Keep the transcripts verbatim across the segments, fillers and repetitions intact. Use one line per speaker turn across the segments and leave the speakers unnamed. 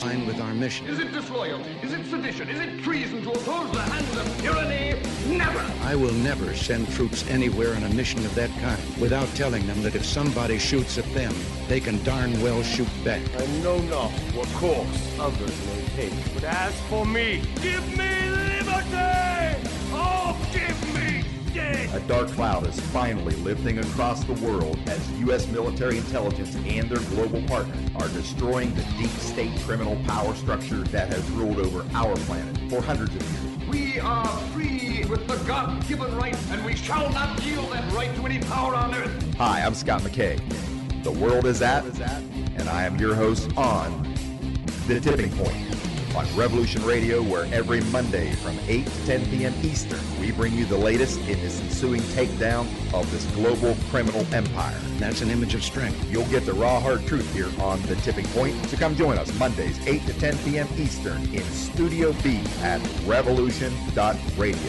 line with our mission.
Is it disloyalty? Is it sedition? Is it treason to oppose the hands of tyranny? Never!
I will never send troops anywhere on a mission of that kind without telling them that if somebody shoots at them, they can darn well shoot back.
I know not what course others may take, but as for me, give me liberty! Oh, give me death!
A dark cloud is finally lifting across the world as U S military intelligence and their global partners are destroying the deep state criminal power structure that has ruled over our planet for hundreds of years.
We are free with the God-given right, and we shall not yield that right to any power on earth.
Hi, I'm Scott McKay. The world is at, and I am your host on The Tipping Point on Revolution Radio, where every Monday from eight to ten p.m. Eastern, we bring you the latest in this ensuing takedown of this global criminal empire.
That's an image of strength.
You'll get the raw, hard truth here on The Tipping Point, so come join us Mondays, eight to ten p.m. Eastern in Studio B at revolution dot radio.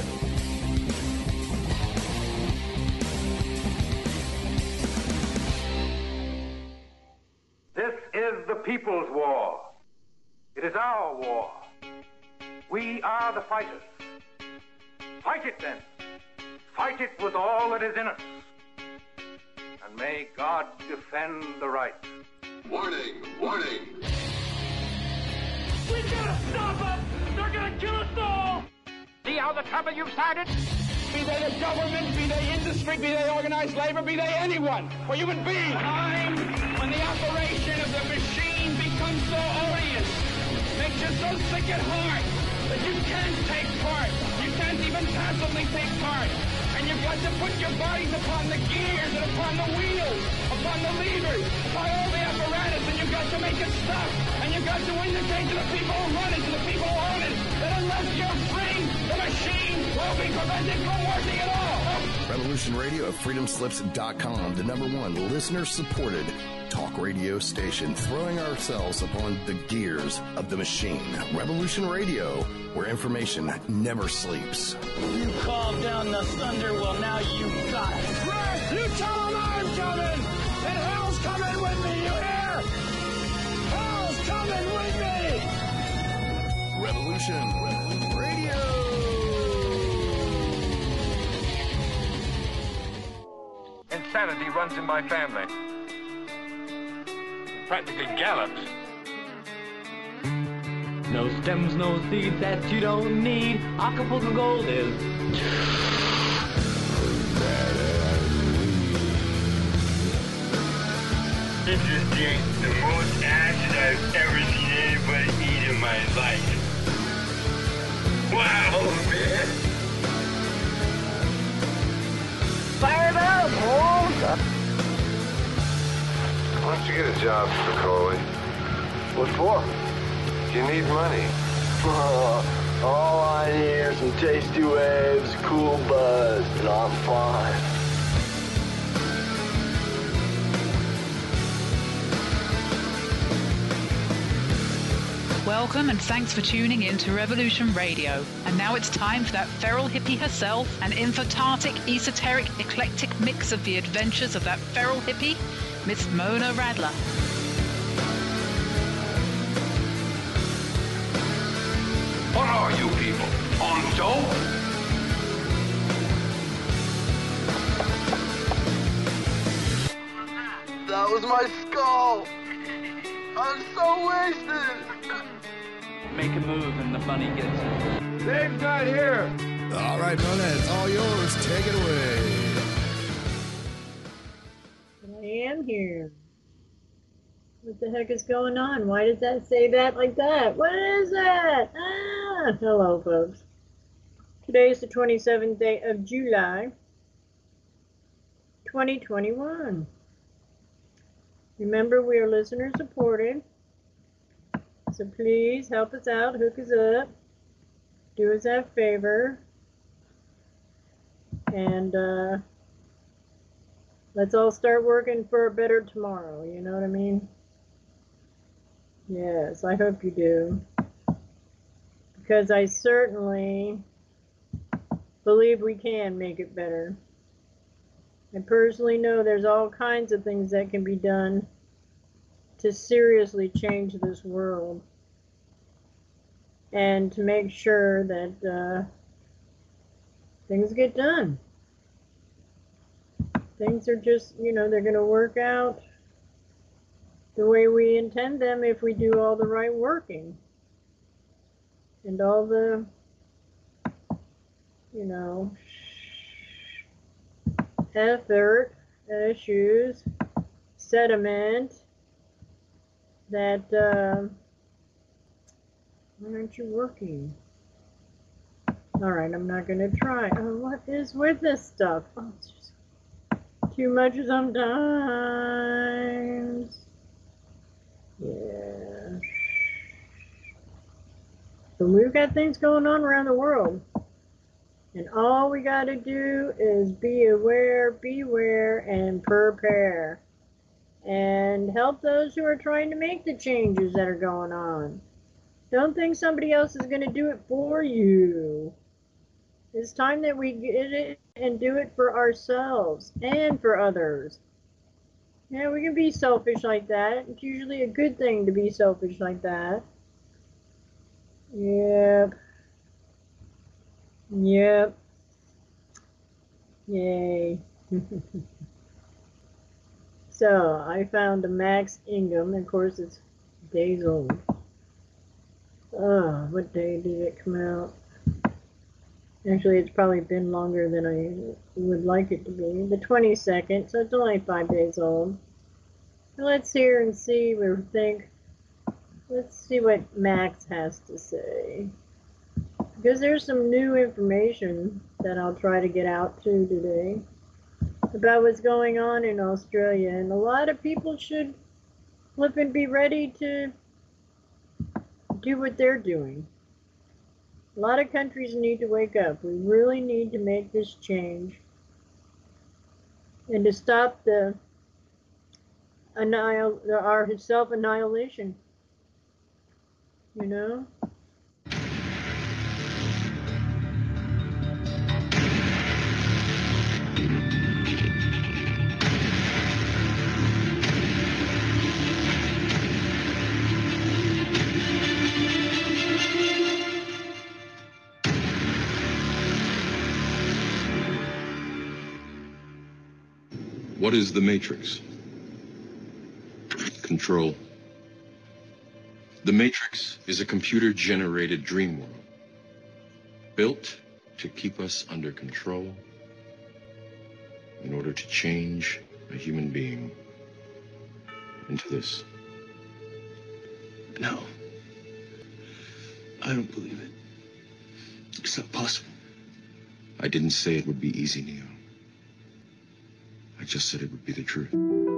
This is the people's war. It is our war. We are the fighters. Fight it then. Fight it with all that is in us. And may God defend the right.
Warning! Warning!
We gotta stop them! They're gonna kill us all!
See how the trouble you've started?
Be they the government, be they industry, be they organized labor, be they anyone, or human beings. Time when the operation of the machine becomes so odious, makes you so sick at heart that you can't take part. You can't even passively take part. And you've got to put your bodies upon the gears and upon the wheels, upon the levers, upon all the apparatus, and you've got to make it stop. And you've got to indicate to the people who run it, to the people who own it, that unless you're free, the machine will be prevented from working at all.
Revolution Radio of freedom slips dot com, the number one listener-supported talk radio station, throwing ourselves upon the gears of the machine. Revolution Radio, where information never sleeps.
You called down the thunder, well now you got it. Right, you tell them I'm coming, and hell's coming with me, you hear? Hell's coming with me!
Revolution Radio!
Insanity runs in my family. Practically gallops.
No stems, no seeds that you don't need. Acapulco Gold is.
This is the, the most acid I've ever seen anybody eat in my life. Wow, man!
Fire it up, Holmes!
Why don't you get a job, Spicoli?
What for?
You need money.
Uh, all I need are some tasty waves, cool buzz, and I'm fine.
Welcome and thanks for tuning in to Revolution Radio. And now it's time for that feral hippie herself, an infotartic, esoteric, eclectic mix of the adventures of that feral hippie, Miss Mona Radler.
What are you people? On dope?
That was my skull! I'm so wasted!
Make a move and the money gets it.
Dave's not here!
All right, Mona, it's all yours. Take it away.
I am here. What the heck is going on? Why does that say that like that? What is that? Ah, hello, folks. Today is the twenty-seventh day of July, twenty twenty-one. Remember, we are listener supported. So please help us out, hook us up, do us that favor, and uh, let's all start working for a better tomorrow, you know what I mean? Yes, I hope you do. Because I certainly believe we can make it better. I personally know there's all kinds of things that can be done to seriously change this world. and to make sure that uh, things get done. Things are just, you know, they're going to work out the way we intend them if we do all the right working and all the, you know, effort, issues, sediment that, uh, why aren't you working? All right, I'm not going to try. Oh, what is with this stuff? Oh, it's just too much sometimes. Yeah. But we've got things going on around the world. And all we got to do is be aware, beware, and prepare. And help those who are trying to make the changes that are going on. Don't think somebody else is going to do it for you. It's time that we get it and do it for ourselves and for others. Yeah, we can be selfish like that. It's usually a good thing to be selfish like that. Yep. Yep. Yay. So, I found a Max Ingham. Of course, it's days old. Oh, what day did it come out? Actually, it's probably been longer than I would like it to be. The twenty-second, so it's only five days old. So let's hear and see what we think. Let's see what Max has to say. Because there's some new information that I'll try to get out to today about what's going on in Australia. And a lot of people should flip and be ready to do what they're doing. A lot of countries need to wake up. We really need to make this change. And to stop the annihil our self-annihilation. You know?
What is the Matrix? Control. The Matrix is a computer-generated dream world, built to keep us under control in order to change a human being into this.
No. I don't believe it. It's not possible.
I didn't say it would be easy, Neo. I just said it would be the truth.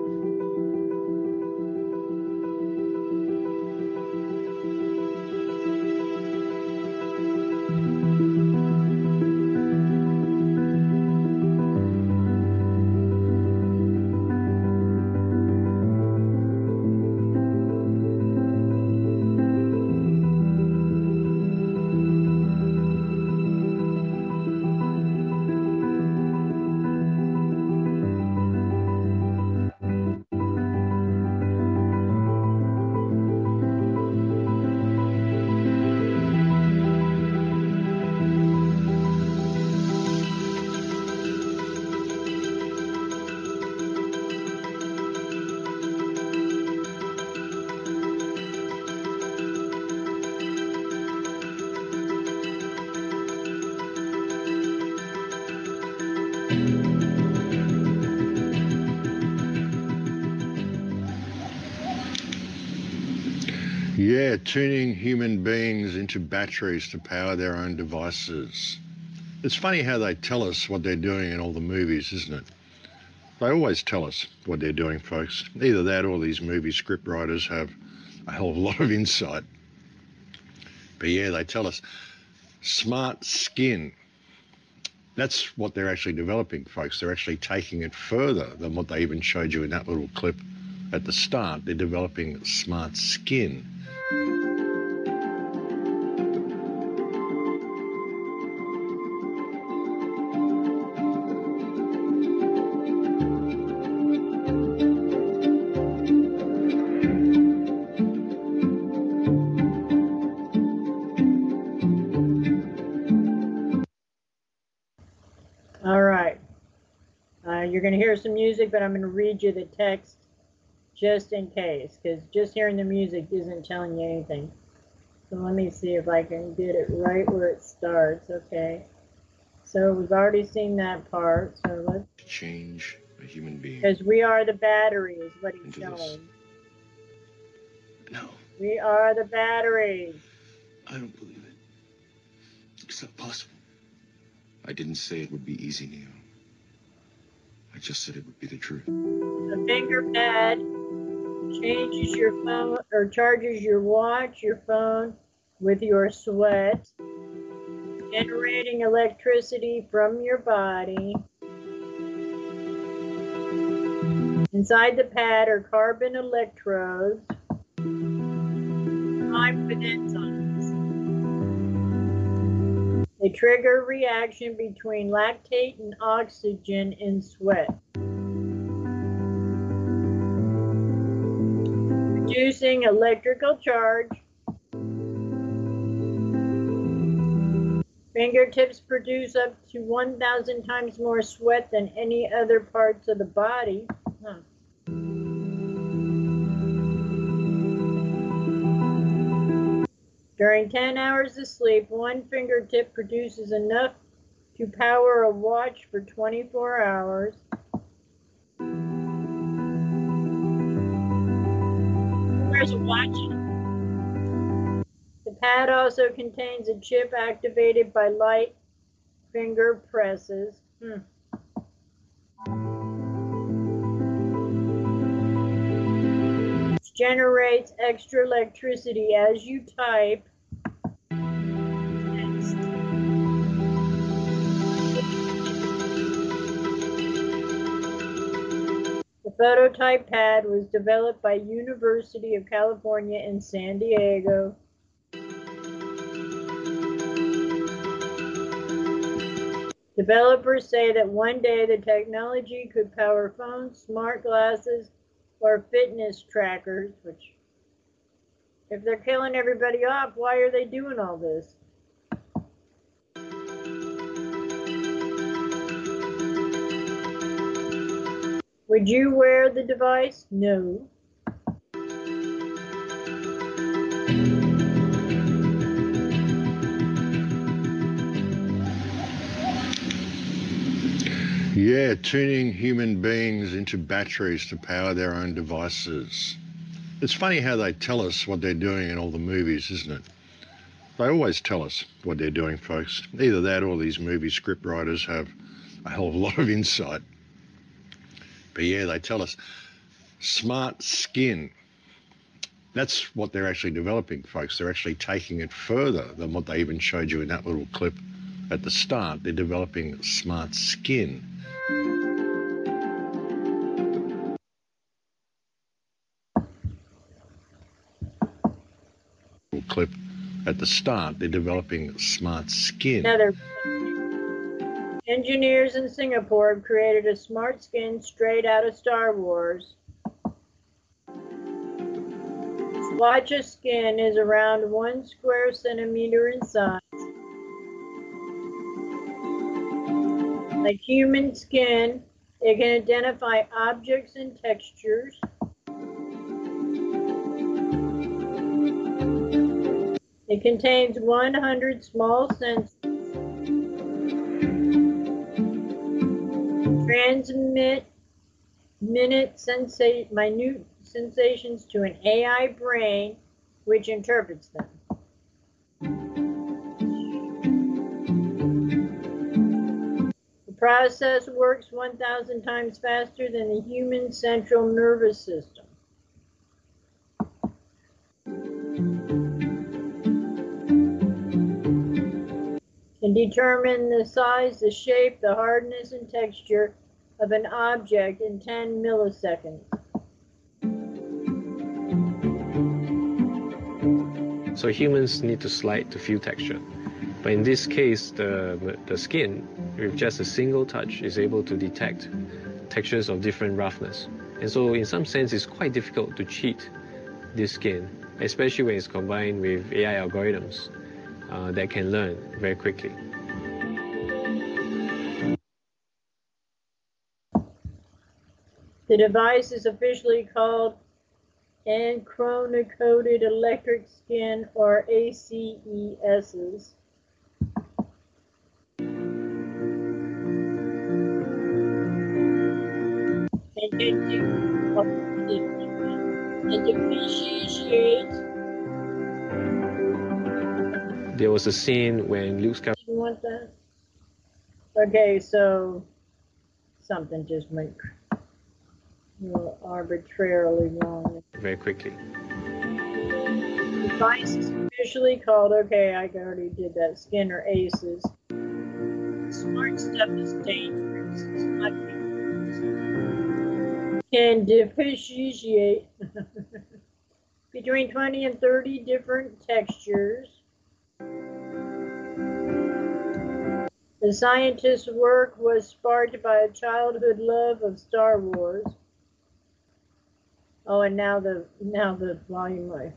Yeah, tuning human beings into batteries to power their own devices. It's funny how they tell us what they're doing in all the movies, isn't it? They always tell us what they're doing, folks. Either that or these movie script writers have a hell of a lot of insight. But yeah, they tell us smart skin. That's what they're actually developing, folks. They're actually taking it further than what they even showed you in that little clip at the start. They're developing smart skin.
you're going to hear some music, but I'm going to read you the text just in case, because just hearing the music isn't telling you anything. So let me see if I can get it right where it starts. Okay. So we've already seen that part. So let's
change a human being.
Because we are the battery is what he's showing.
No.
We are the batteries.
I don't believe it. It's not possible.
I didn't say it would be easy, Neo. I just said it would be the truth.
The finger pad changes your phone or charges your watch, your phone with your sweat, generating electricity from your body. Inside the pad are carbon electrodes primed with enzymes. They trigger reaction between lactate and oxygen in sweat, producing electrical charge. Fingertips produce up to one thousand times more sweat than any other parts of the body. Huh. During ten hours of sleep, one fingertip produces enough to power a watch for twenty-four hours. Where's a watch? The pad also contains a chip activated by light finger presses. Hmm. Which generates extra electricity as you type. Next. The phototype pad was developed by University of California in San Diego. Developers say that one day the technology could power phones, smart glasses, or fitness trackers, which, if they're killing everybody off, why are they doing all this? Would you wear the device? No.
Yeah, tuning human beings into batteries to power their own devices. It's funny how they tell us what they're doing in all the movies, isn't it? They always tell us what they're doing, folks. Either that or these movie script writers have a hell of a lot of insight. But yeah, they tell us smart skin. That's what they're actually developing, folks. They're actually taking it further than what they even showed you in that little clip at the start. They're developing smart skin. Clip at the start, they're developing smart skin.
Another. Engineers in Singapore have created a smart skin straight out of Star Wars. Swatch of skin is around one square centimeter in size. Like human skin, it can identify objects and textures. It contains one hundred small sensors. Transmit minute sensa- minute sensations to an A I brain, which interprets them. The process works one thousand times faster than the human central nervous system. Can determine the size, the shape, the hardness, and texture of an object in ten milliseconds.
So humans need to slide to feel texture. But in this case, the, the skin, with just a single touch, is able to detect textures of different roughness. And so in some sense, it's quite difficult to cheat this skin, especially when it's combined with A I algorithms uh, that can learn very quickly.
The device is officially called Anchronocoated Electric Skin, or A C E Ss. And depreciate.
There was a scene when Luke Skywalker.
You want that? Okay, so something just went arbitrarily wrong.
Very quickly.
The device is officially called, okay, I already did that, Skin or A C Es. Smart stuff is dangerous. It's not dangerous. Can differentiate between twenty and thirty different textures. The scientist's work was sparked by a childhood love of Star Wars. Oh, and now the now the volume way.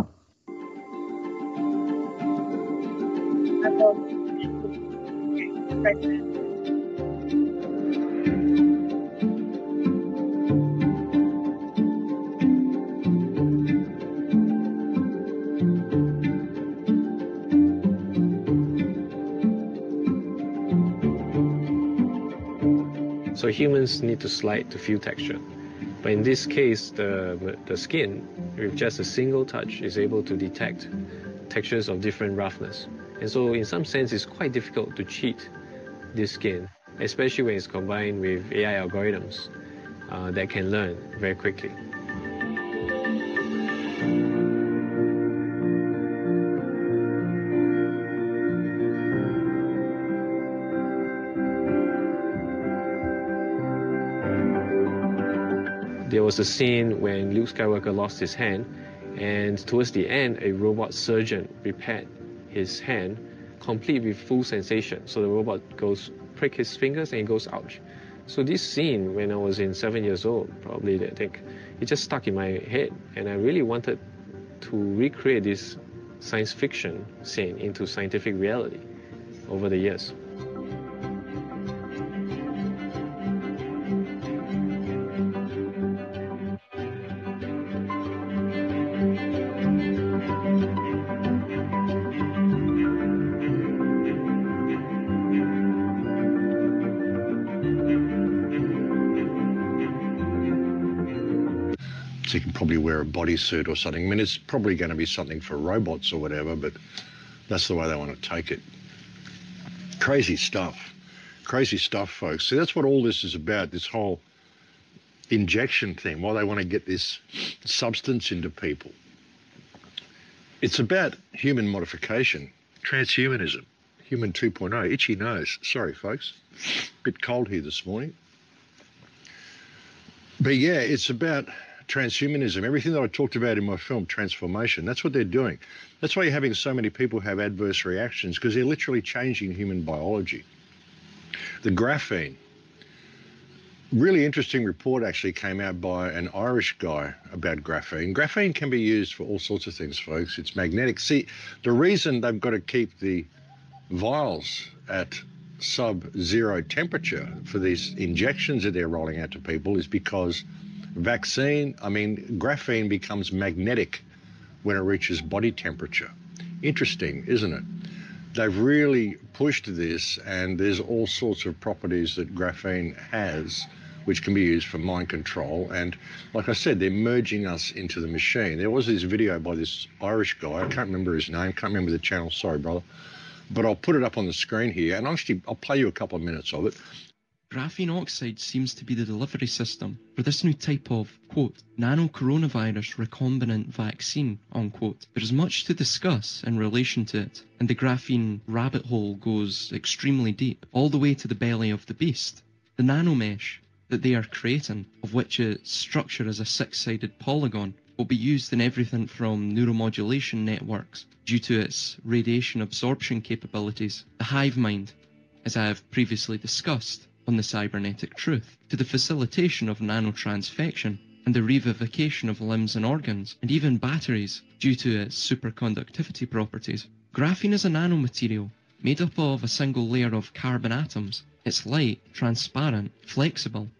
So humans need to slide to feel texture. But in this case, the, the skin, with just a single touch, is able to detect textures of different roughness. And so in some sense, it's quite difficult to cheat this skin, especially when it's combined with A I algorithms uh, that can learn very quickly. There was a scene when Luke Skywalker lost his hand, and towards the end, a robot surgeon repaired his hand, complete with full sensation. So the robot goes prick his fingers and it goes ouch. So this scene, when I was in seven years old, probably I think, it just stuck in my head, and I really wanted to recreate this science fiction scene into scientific reality over the years.
You can probably wear a bodysuit or something. I mean, it's probably going to be something for robots or whatever, but that's the way they want to take it. Crazy stuff. Crazy stuff, folks. See, that's what all this is about, this whole injection thing, why they want to get this substance into people. It's about human modification, transhumanism, human two point oh, itchy nose. Sorry, folks. Bit cold here this morning. But yeah, it's about transhumanism, everything that I talked about in my film, Transformation. That's what they're doing. That's why you're having so many people have adverse reactions, because they're literally changing human biology. The graphene. Really interesting report actually came out by an Irish guy about graphene. Graphene can be used for all sorts of things, folks. It's magnetic. See, the reason they've got to keep the vials at sub-zero temperature for these injections that they're rolling out to people is because vaccine, I mean, graphene becomes magnetic when it reaches body temperature. Interesting, isn't it? They've really pushed this, and there's all sorts of properties that graphene has which can be used for mind control. And like I said, they're merging us into the machine. There was this video by this Irish guy, I can't remember his name, can't remember the channel, sorry brother, but I'll put it up on the screen here, and actually I'll play you a couple of minutes of it.
Graphene oxide seems to be the delivery system for this new type of, quote, nano-coronavirus recombinant vaccine, unquote. There's much to discuss in relation to it, and the graphene rabbit hole goes extremely deep, all the way to the belly of the beast. The nanomesh that they are creating, of which its structure is a six-sided polygon, will be used in everything from neuromodulation networks due to its radiation absorption capabilities, the hive mind, as I have previously discussed on the Cybernetic Truth, to the facilitation of nanotransfection and the revivification of limbs and organs, and even batteries due to its superconductivity properties. Graphene is a nanomaterial made up of a single layer of carbon atoms. It's light, transparent, flexible,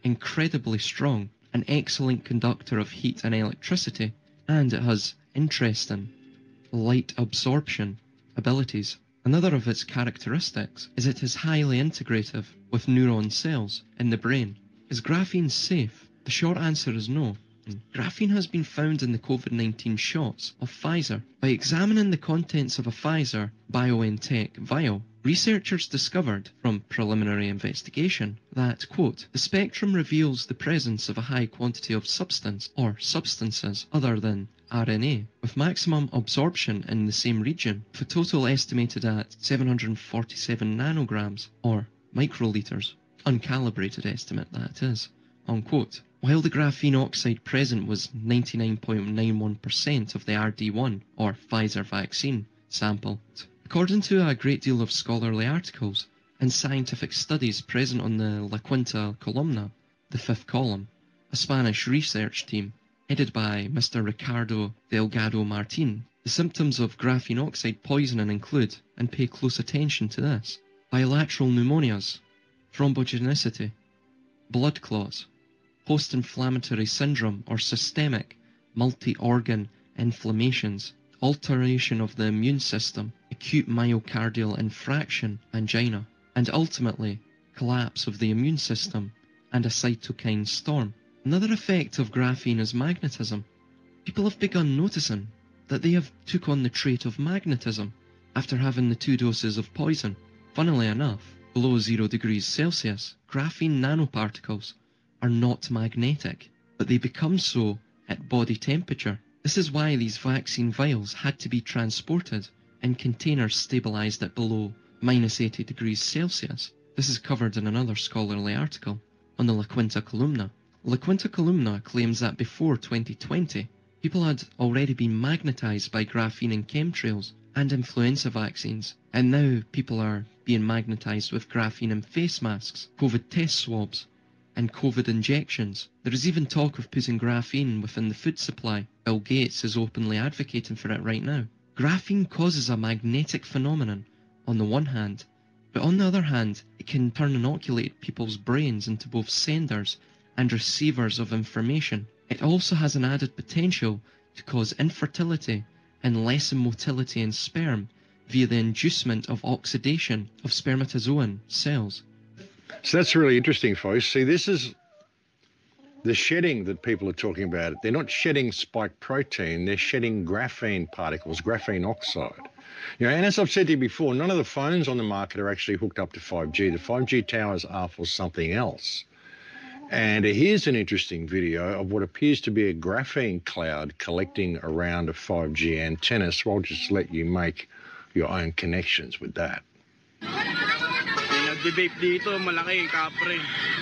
incredibly strong, an excellent conductor of heat and electricity, and it has interesting light absorption abilities. Another of its characteristics is it is highly integrative with neuron cells in the brain. Is graphene safe? The short answer is no. Graphene has been found in the COVID nineteen shots of Pfizer. By examining the contents of a Pfizer BioNTech vial, researchers discovered from preliminary investigation that, quote, the spectrum reveals the presence of a high quantity of substance or substances other than R N A, with maximum absorption in the same region, with a total estimated at seven hundred forty-seven nanograms or microliters. Uncalibrated estimate, that is, unquote. While the graphene oxide present was ninety-nine point nine one percent of the R D one, or Pfizer vaccine, sample. According to a great deal of scholarly articles and scientific studies present on the La Quinta Columna, the fifth column, a Spanish research team headed by Mister Ricardo Delgado Martin, the symptoms of graphene oxide poisoning include, and pay close attention to this, bilateral pneumonias, thrombogenicity, blood clots, post-inflammatory syndrome or systemic multi-organ inflammations, alteration of the immune system, acute myocardial infarction, angina, and ultimately collapse of the immune system and a cytokine storm. Another effect of graphene is magnetism. People have begun noticing that they have took on the trait of magnetism after having the two doses of poison. Funnily enough, below zero degrees Celsius, graphene nanoparticles are not magnetic, but they become so at body temperature. This is why these vaccine vials had to be transported in containers stabilized at below minus eighty degrees Celsius. This is covered in another scholarly article on the La Quinta Columna. La Quinta Columna claims that before twenty twenty, people had already been magnetized by graphene in chemtrails and influenza vaccines, and now people are being magnetized with graphene in face masks, COVID test swabs, and COVID injections. There is even talk of putting graphene within the food supply. Bill Gates is openly advocating for it right now. Graphene causes a magnetic phenomenon on the one hand, but on the other hand, it can turn inoculated people's brains into both senders and receivers of information. It also has an added potential to cause infertility and lessen motility in sperm via the inducement of oxidation of spermatozoan cells.
So that's really interesting, folks. See, this is the shedding that people are talking about. They're not shedding spike protein, they're shedding graphene particles, graphene oxide. You know, and as I've said to you before, none of the phones on the market are actually hooked up to five G. The five G towers are for something else. And here's an interesting video of what appears to be a graphene cloud collecting around a five G antenna. So I'll just let you make your own connections with that.
Nagbe-vape dito, malaki, kapre.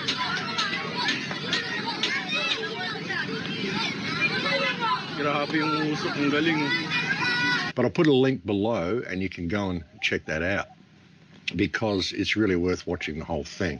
Grabe yung usok, ang galing.
But I'll put a link below and you can go and check that out because it's really worth watching the whole thing.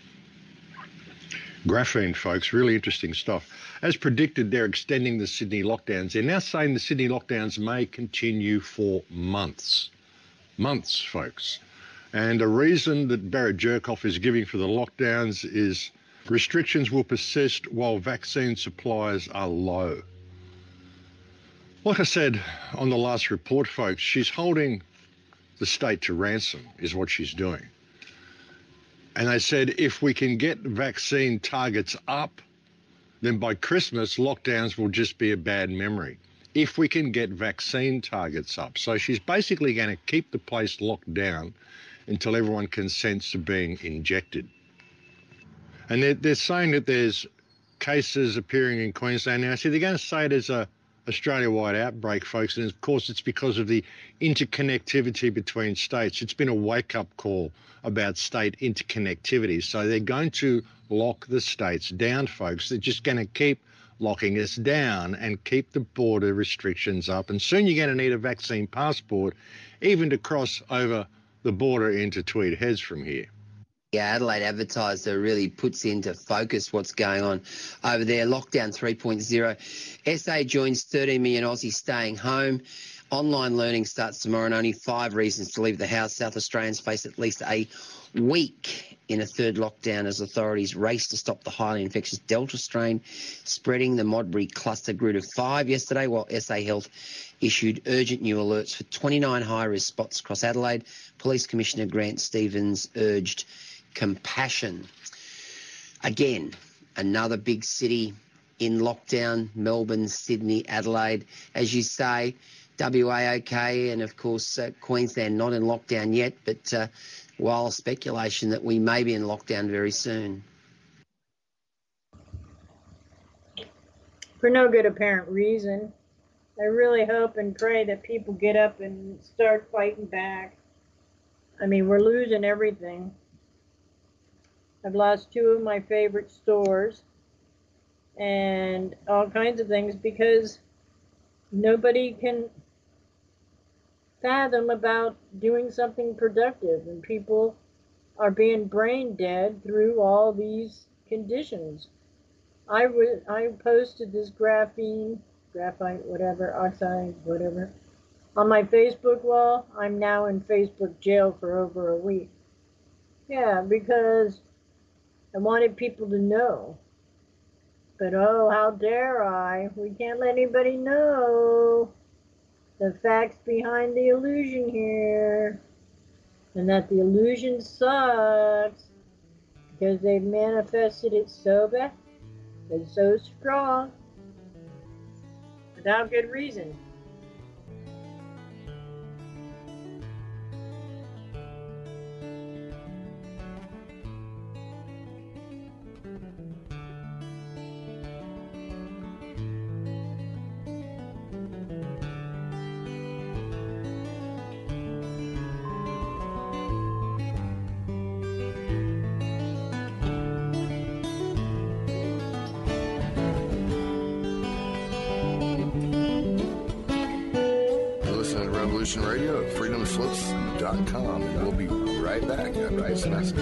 Graphene, folks, really interesting stuff. As predicted, they're extending the Sydney lockdowns. They're now saying the Sydney lockdowns may continue for months. Months, folks. And the reason that Barrett Jerkoff is giving for the lockdowns is restrictions will persist while vaccine supplies are low. Like I said on the last report, folks, she's holding the state to ransom is what she's doing. And they said if we can get vaccine targets up, then by Christmas, lockdowns will just be a bad memory. If we can get vaccine targets up. So she's basically going to keep the place locked down until everyone consents to being injected. And they're, they're saying that there's cases appearing in Queensland now. See, they're going to say there's a Australia-wide outbreak, folks, and of course it's because of the interconnectivity between states. It's been a wake-up call about state interconnectivity. So they're going to lock the states down, folks. They're just going to keep locking us down and keep the border restrictions up. And soon you're going to need a vaccine passport even to cross over the border into Tweed Heads from here.
Yeah, Adelaide Advertiser really puts into focus what's going on over there. Lockdown three point oh. S A joins thirteen million Aussies staying home. Online learning starts tomorrow, and only five reasons to leave the house. South Australians face at least a week in a third lockdown as authorities race to stop the highly infectious Delta strain spreading. The Modbury cluster grew to five yesterday, while S A Health issued urgent new alerts for twenty-nine high-risk spots across Adelaide. Police Commissioner Grant Stevens urged compassion. Again, another big city in lockdown, Melbourne, Sydney, Adelaide. As you say, W A okay, and of course uh, Queensland not in lockdown yet, but uh, wild speculation that we may be in lockdown very soon.
For no good apparent reason. I really hope and pray that people get up and start fighting back. I mean, we're losing everything. I've lost two of my favorite stores and all kinds of things because nobody can fathom about doing something productive, and people are being brain dead through all these conditions. I, w- I posted this graphene, graphite, whatever, oxide, whatever, on my Facebook wall. I'm now in Facebook jail for over a week. Yeah, because I wanted people to know. But oh, how dare I? We can't let anybody know the facts behind the illusion here. And that the illusion sucks because they've manifested it so bad and so strong without good reason.
Radio at freedom slips dot com, and we'll be right back after this message.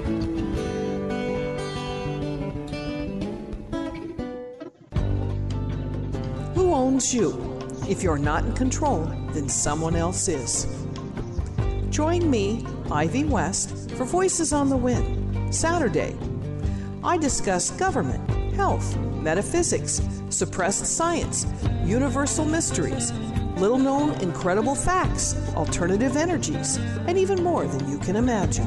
Who owns you? If you're not in control, then someone else is. Join me, Ivy West, for Voices on the Wind, Saturday. I discuss government, health, metaphysics, suppressed science, universal mysteries, little-known incredible facts, alternative energies, and even more than you can imagine.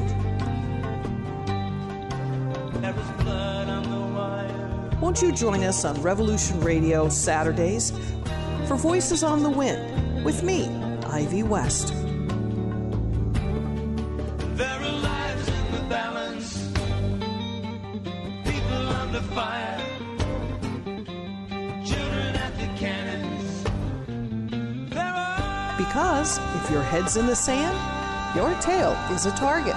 Won't you join us on Revolution Radio Saturdays for Voices on the Wind with me, Ivy West.
There are lives in the balance, people under fire, children at the cannons.
Because if your head's in the sand, your tail is a target.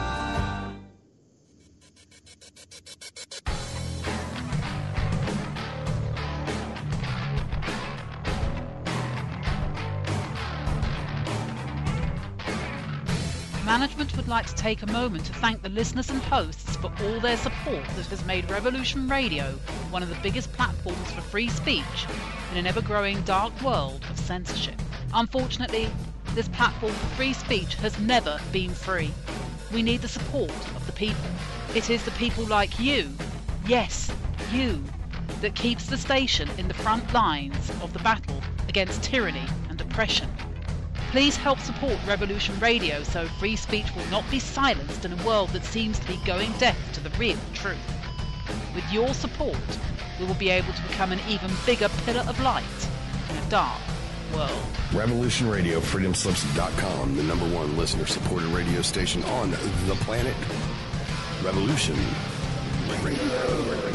Management would like to take a moment to thank the listeners and hosts for all their support that has made Revolution Radio one of the biggest platforms for free speech in an ever-growing dark world of censorship. Unfortunately, this platform for free speech has never been free. We need the support of the people. It is the people like you, yes, you, that keeps the station in the front lines of the battle against tyranny and oppression. Please help support Revolution Radio so free speech will not be silenced in a world that seems to be going deaf to the real truth. With your support, we will be able to become an even bigger pillar of light in a dark world.
Revolution Radio, freedom slips dot com, the number one listener-supported radio station on the planet. Revolution Radio.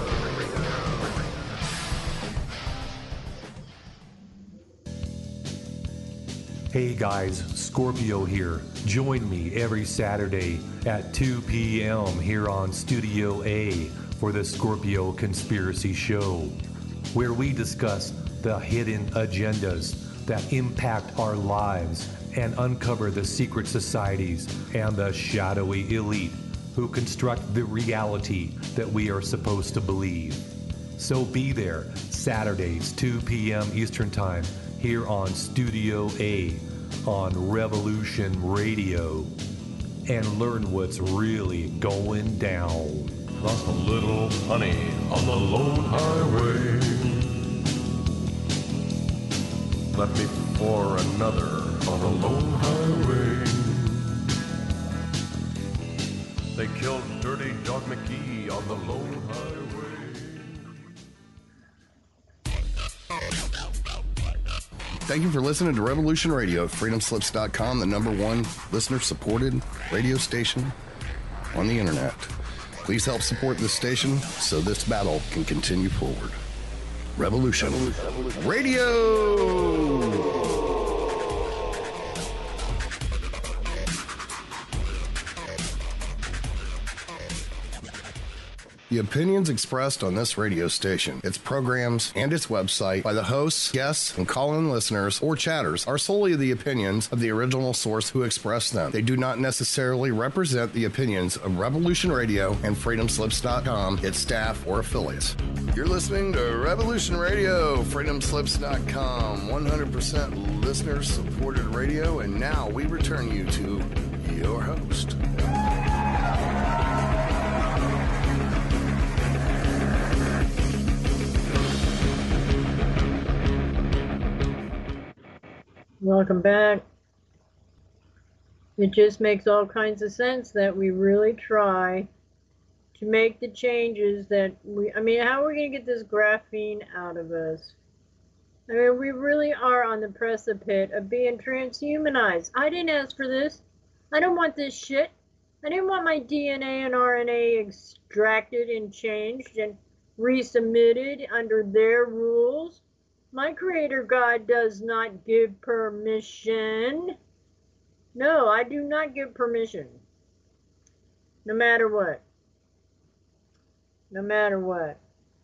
Hey guys, Scorpio here. Join me every Saturday at two p.m. here on Studio A for the Scorpio Conspiracy Show, where we discuss the hidden agendas that impact our lives and uncover the secret societies and the shadowy elite who construct the reality that we are supposed to believe. So be there Saturdays, two p.m. Eastern Time, here on Studio A on Revolution Radio and learn what's really going down.
Lost a little honey on the lone highway. Left me for another on the lone highway. They killed Dirty Dog McGee on the lone highway.
Thank you for listening to Revolution Radio at freedom slips dot com, the number one listener-supported radio station on the internet. Please help support this station so this battle can continue forward. Revolution, Revolution. Radio! The opinions expressed on this radio station, its programs, and its website by the hosts, guests, and call-in listeners or chatters are solely the opinions of the original source who expressed them. They do not necessarily represent the opinions of Revolution Radio and freedom slips dot com, its staff, or affiliates. You're listening to Revolution Radio, freedom slips dot com, one hundred percent listener-supported radio, and now we return you to your host.
Welcome back. It just makes all kinds of sense that we really try to make the changes that we, I mean, how are we going to get this graphene out of us? I mean, we really are on the precipice of being transhumanized. I didn't ask for this. I don't want this shit. I didn't want my D N A and R N A extracted and changed and resubmitted under their rules. My Creator God does not give permission. No, I do not give permission. No matter what. No matter what.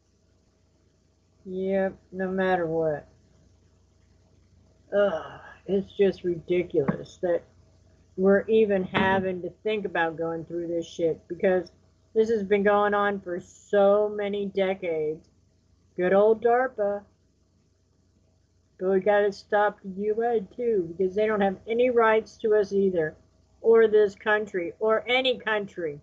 Yep, no matter what. Ugh, it's just ridiculous that we're even having to think about going through this shit, because this has been going on for so many decades. Good old DARPA. But we got to stop the U N too, because they don't have any rights to us either, or this country, or any country.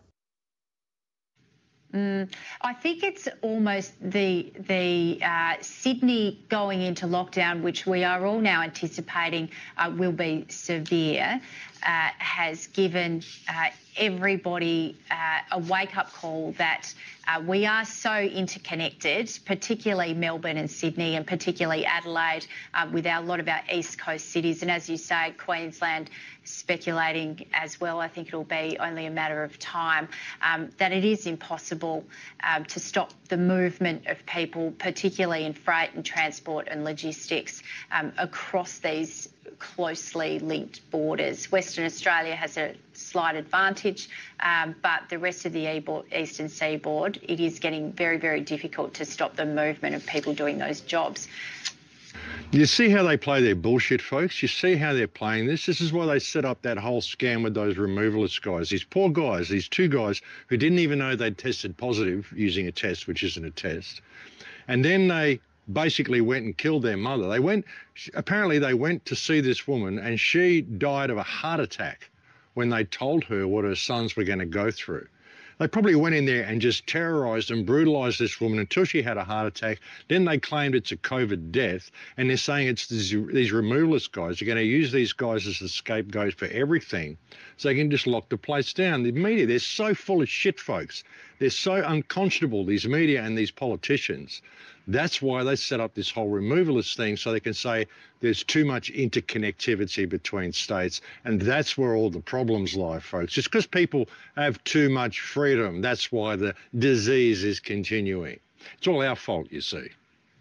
Mm, I think it's almost the the uh, Sydney going into lockdown, which we are all now anticipating uh, will be severe, uh, has given uh, everybody uh, a wake-up call that uh, we are so interconnected, particularly Melbourne and Sydney, and particularly Adelaide, uh, with our, a lot of our East Coast cities. And as you say, Queensland speculating as well, I think it'll be only a matter of time, um, that it is impossible um, to stop the movement of people, particularly in freight and transport and logistics, um, across these closely linked borders. Western Australia has a slight advantage, um, but the rest of the eastern seaboard, it is getting very, very difficult to stop the movement of people doing those jobs.
You see how they play their bullshit, folks? You see how they're playing this? This is why they set up that whole scam with those removalist guys. These poor guys, these two guys who didn't even know they'd tested positive using a test, which isn't a test. And then they basically went and killed their mother. They went, apparently they went to see this woman, and she died of a heart attack when they told her what her sons were going to go through. They probably went in there and just terrorized and brutalized this woman until she had a heart attack. Then they claimed it's a COVID death, and they're saying it's these, these removalist guys are going to use these guys as the scapegoats for everything, so they can just lock the place down. The media, they're so full of shit, folks. They're so unconscionable, these media and these politicians. That's why they set up this whole removalist thing, so they can say there's too much interconnectivity between states, and that's where all the problems lie, folks. Just because people have too much freedom, that's why the disease is continuing. It's all our fault, you see.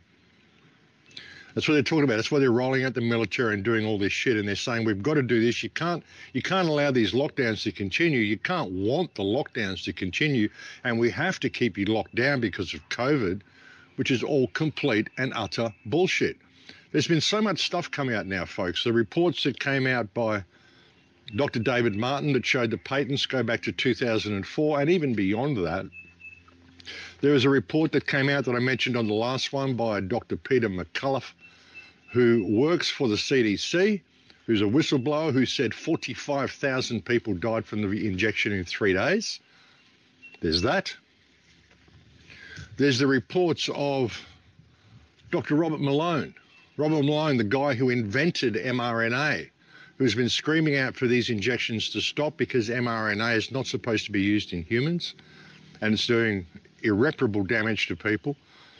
That's what they're talking about. That's why they're rolling out the military and doing all this shit, and they're saying we've got to do this. You can't, you can't allow these lockdowns to continue. You can't want the lockdowns to continue, and we have to keep you locked down because of COVID, which is all complete and utter bullshit. There's been so much stuff coming out now, folks. The reports that came out by Doctor David Martin that showed the patents go back to two thousand four and even beyond that. There was a report that came out that I mentioned on the last one by Doctor Peter McCullough who works for the C D C, who's a whistleblower who said forty-five thousand people died from the injection in three days. There's that. There's the reports of Doctor Robert Malone. Robert Malone, the guy who invented mRNA, who's been screaming out for these injections to stop because mRNA is not supposed to be used in humans and it's doing irreparable damage to people.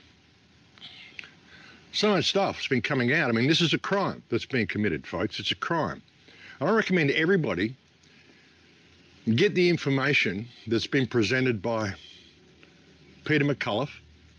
So much stuff has been coming out. I mean, this is a crime that's being committed, folks. It's a crime. I recommend everybody get the information that's been presented by Peter McCullough.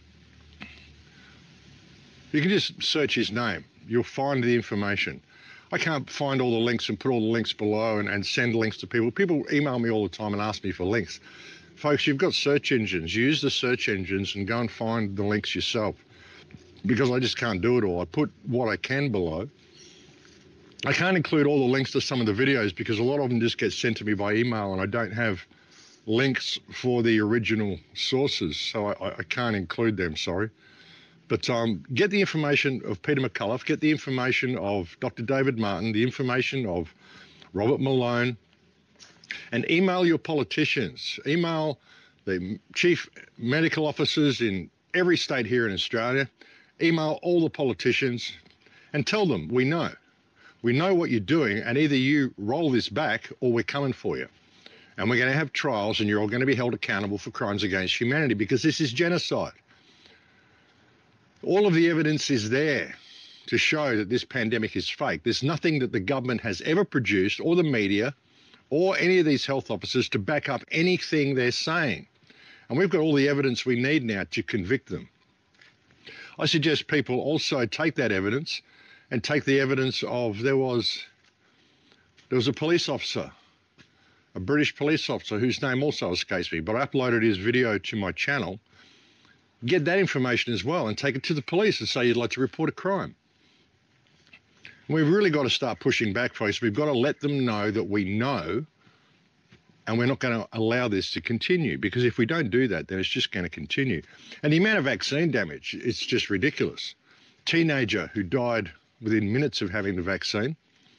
You can just search his name. You'll find the information. I can't find all the links and put all the links below and, and send links to people. People email me all the time and ask me for links. Folks, you've got search engines. Use the search engines and go and find the links yourself, because I just can't do it all. I put what I can below. I can't include all the links to some of the videos because a lot of them just get sent to me by email and I don't have links for the original sources, so I, I can't include them, sorry. But um, get the information of Peter McCullough, get the information of Doctor David Martin, the information of Robert Malone, and email your politicians. Email the chief medical officers in every state here in Australia. Email all the politicians and tell them, we know. We know what you're doing, and either you roll this back or we're coming for you. And we're going to have trials and you're all going to be held accountable for crimes against humanity because this is genocide. All of the evidence is there to show that this pandemic is fake. There's nothing that the government has ever produced, or the media, or any of these health officers to back up anything they're saying. And we've got all the evidence we need now to convict them. I suggest people also take that evidence and take the evidence of there was, there was a police officer, a British police officer whose name also escapes me, but I uploaded his video to my channel. Get that information as well and take it to the police and say you'd like to report a crime. And we've really got to start pushing back, folks. We've got to let them know that we know, and we're not going to allow this to continue, because if we don't do that, then it's just going to continue. And the amount of vaccine damage, it's just ridiculous. Teenager who died within minutes of having the vaccine.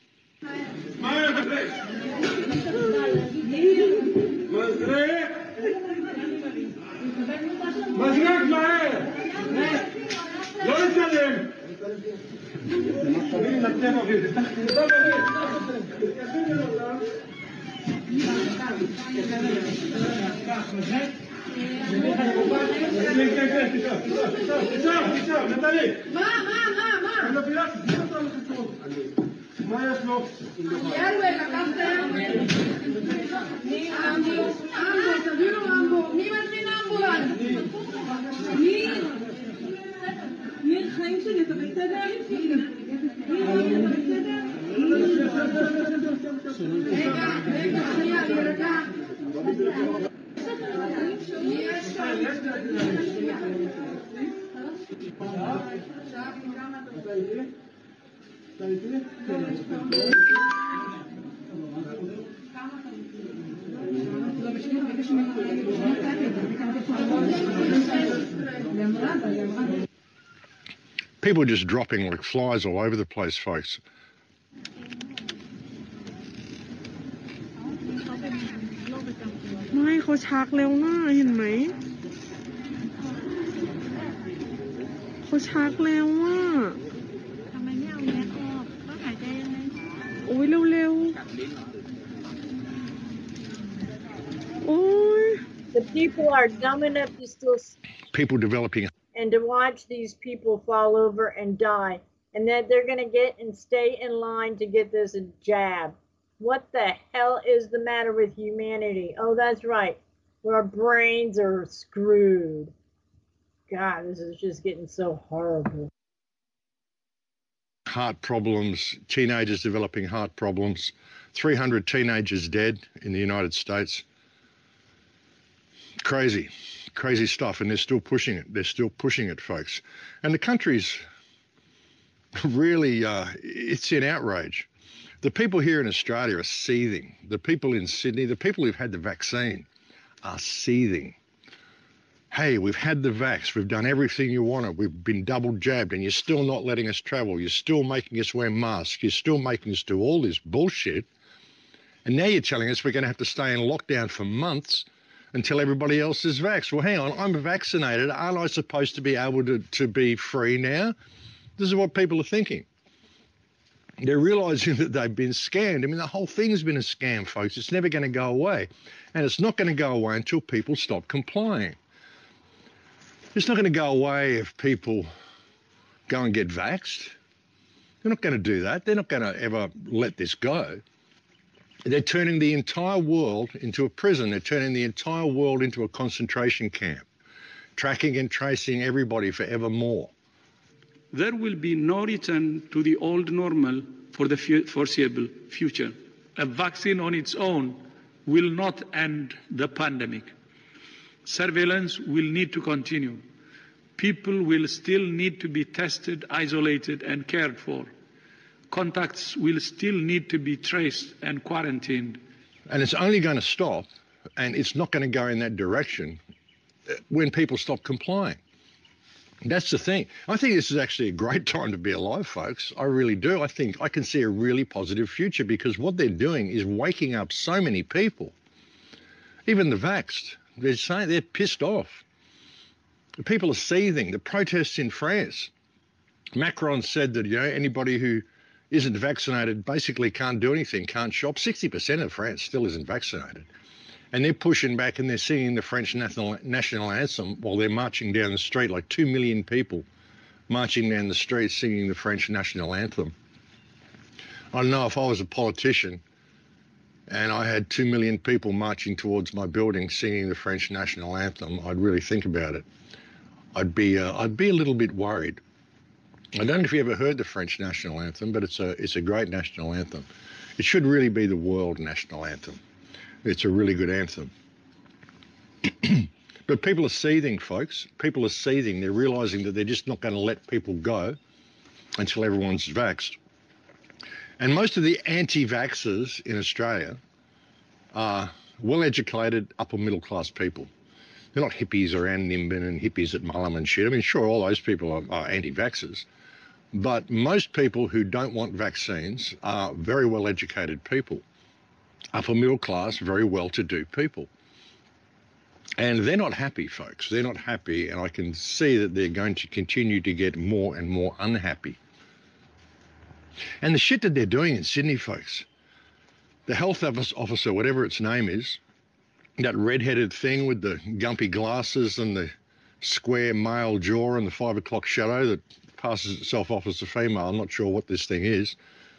People just dropping like flies all over the place, folks.
ไม่เขาชักแล้วนะเห็นไหมเขาชักแล้วอ่ะทำไมไม่เอาแมสออกก็หายใจยังไงโอ้ยเร็วๆโอ้ย
The people are dumb enough to still
people developing
and to watch these people fall over and die, and that they're going to get and stay in line to get this jab. What the hell is the matter with humanity? Oh, that's right. Our brains are screwed. God, this is just getting so horrible.
Heart problems, teenagers developing heart problems, three hundred teenagers dead in the United States. Crazy, crazy stuff, and they're still pushing it. They're still pushing it, folks. And the country's really, uh, it's in outrage. The people here in Australia are seething. The people in Sydney, the people who've had the vaccine are seething. hey, we've had the vax, we've done everything you wanted, we've been double jabbed, and you're still not letting us travel, you're still making us wear masks, you're still making us do all this bullshit, and now you're telling us we're going to have to stay in lockdown for months until everybody else is vaxxed. Well, hang on, I'm vaccinated, aren't I supposed to be able to, to be free now? This is what people are thinking. They're realising that they've been scammed. I mean, the whole thing's been a scam, folks. It's never going to go away. And it's not going to go away until people stop complying. It's not going to go away if people go and get vaxxed. They're not going to do that. They're not going to ever let this go. They're turning the entire world into a prison. They're turning the entire world into a concentration camp, tracking and tracing everybody forevermore.
There will be no return to the old normal for the foreseeable future. A vaccine on its own will not end the pandemic. Surveillance will need to continue. People will still need to be tested, isolated, and cared for. Contacts will still need to be traced and quarantined.
And it's only going to stop, and it's not going to go in that direction when people stop complying. That's the thing. I think this is actually a great time to be alive, folks. I really do. I think I can see a really positive future because what they're doing is waking up so many people, even the vaxxed. They're saying they're pissed off. The people are seething. The protests in France. Macron said that, you know, anybody who isn't vaccinated basically can't do anything, can't shop. sixty percent of France still isn't vaccinated. And they're pushing back and they're singing the French national, national anthem while they're marching down the street, like two million people marching down the street singing the French national anthem. I don't know, if I was a politician and I had two million people marching towards my building singing the French national anthem, I'd really think about it. I'd be, uh, I'd be a little bit worried. I don't know if you ever heard the French national anthem, but it's a, it's a great national anthem. It should really be the world national anthem. It's a really good anthem. But people are seething, folks. People are seething. They're realising that they're just not going to let people go until everyone's vaxxed. And most of the anti-vaxxers in Australia are well-educated, upper-middle-class people. They're not hippies around Nimbin and hippies at Mullum and shit. I mean, sure, all those people are, are anti-vaxxers. But most people who don't want vaccines are very well-educated people. Upper middle class, very well-to-do people. And they're not happy, folks. They're not happy, and I can see that they're going to continue to get more and more unhappy. And the shit that they're doing in Sydney, folks, the health officer, whatever its name is, that red-headed thing with the gumpy glasses and the square male jaw and the five o'clock shadow that passes itself off as a female, I'm not sure what this thing is.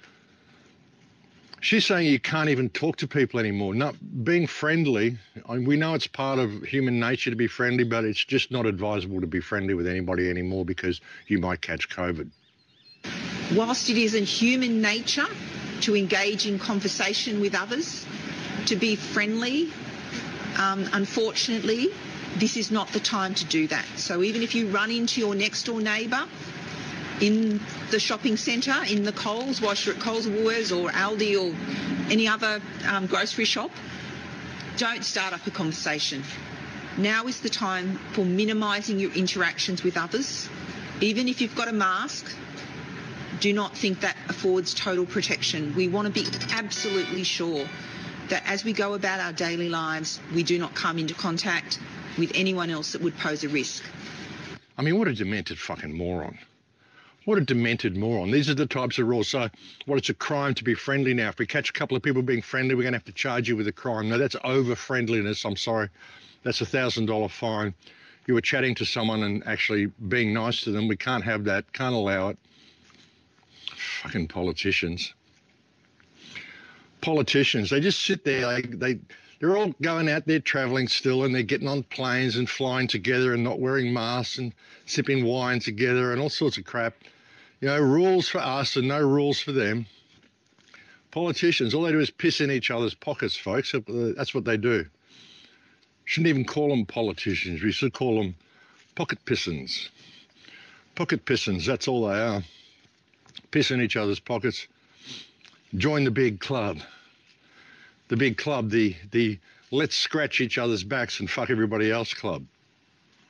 She's saying you can't even talk to people anymore. Not being friendly, I mean, we know it's part of human nature to be friendly, but it's just not advisable to be friendly with anybody anymore because you might catch COVID.
Whilst it is in human nature to engage in conversation with others, to be friendly, um, unfortunately, this is not the time to do that. So even if you run into your next door neighbour in the shopping centre, in the Coles, whilst you're at Coles or Woolworths or Aldi or any other um, grocery shop, don't start up a conversation. Now is the time for minimising your interactions with others. Even if you've got a mask, do not think that affords total protection. We want to be absolutely sure that as we go about our daily lives, we do not come into contact with anyone else that would pose a risk.
I mean, what a demented fucking moron. What a demented moron. These are the types of rules. So, well, it's a crime to be friendly now. If we catch a couple of people being friendly, we're going to have to charge you with a crime. No, that's over-friendliness. I'm sorry. That's a one thousand dollars fine. You were chatting to someone and actually being nice to them. We can't have that. Can't allow it. Fucking politicians. Politicians. They just sit there. They, they, they're all going out there travelling still, and they're getting on planes and flying together and not wearing masks and sipping wine together and all sorts of crap. You know, rules for us and no rules for them. Politicians, all they do is piss in each other's pockets, folks. That's what they do. Shouldn't even call them politicians. We should call them pocket pissins. Pocket pissins, that's all they are. Piss in each other's pockets. Join the big club. The big club, the, the let's scratch each other's backs and fuck everybody else club.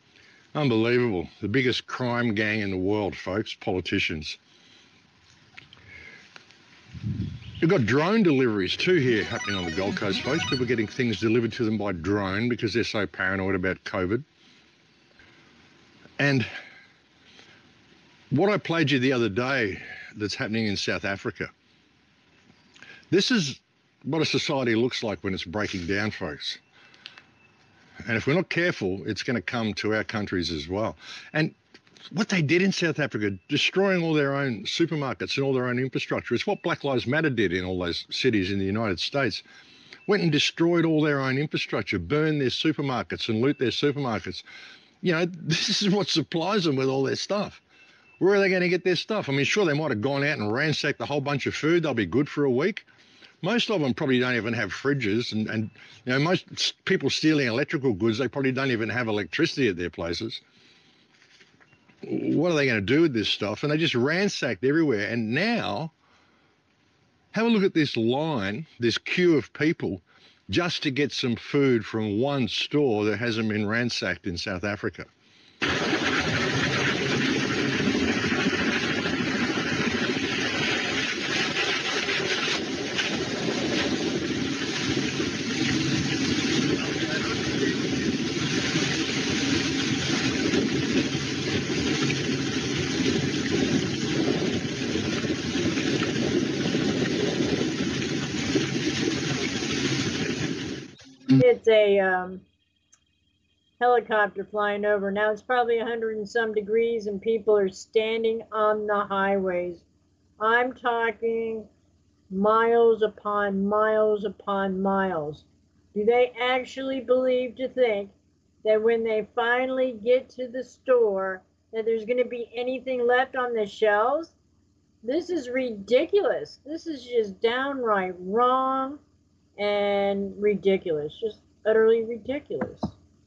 Unbelievable. The biggest crime gang in the world, folks, politicians. We've got drone deliveries too here happening on the Gold Coast, folks. People getting things delivered to them by drone because they're so paranoid about COVID. And what I played you the other day that's happening in South Africa, this is what a society looks like when it's breaking down, folks. And if we're not careful, it's going to come to our countries as well. And what they did in South Africa, destroying all their own supermarkets and all their own infrastructure, it's what Black Lives Matter did in all those cities in the United States. Went and destroyed all their own infrastructure, burned their supermarkets and loot their supermarkets. You know, this is what supplies them with all their stuff. Where are they going to get their stuff? I mean, sure, they might have gone out and ransacked a whole bunch of food. They'll be good for a week. Most of them probably don't even have fridges, and, and you know, most people stealing electrical goods, they probably don't even have electricity at their places. What are they going to do with this stuff? And they just ransacked everywhere. And now, have a look at this line, this queue of people, just to get some food from one store that hasn't been ransacked in South Africa.
It's a um, helicopter flying over. Now it's probably a hundred and some degrees and people are standing on the highways. I'm talking miles upon miles upon miles. Do they actually believe to think that when they finally get to the store that there's going to be anything left on the shelves? This is ridiculous. This is just downright wrong and ridiculous, just utterly ridiculous.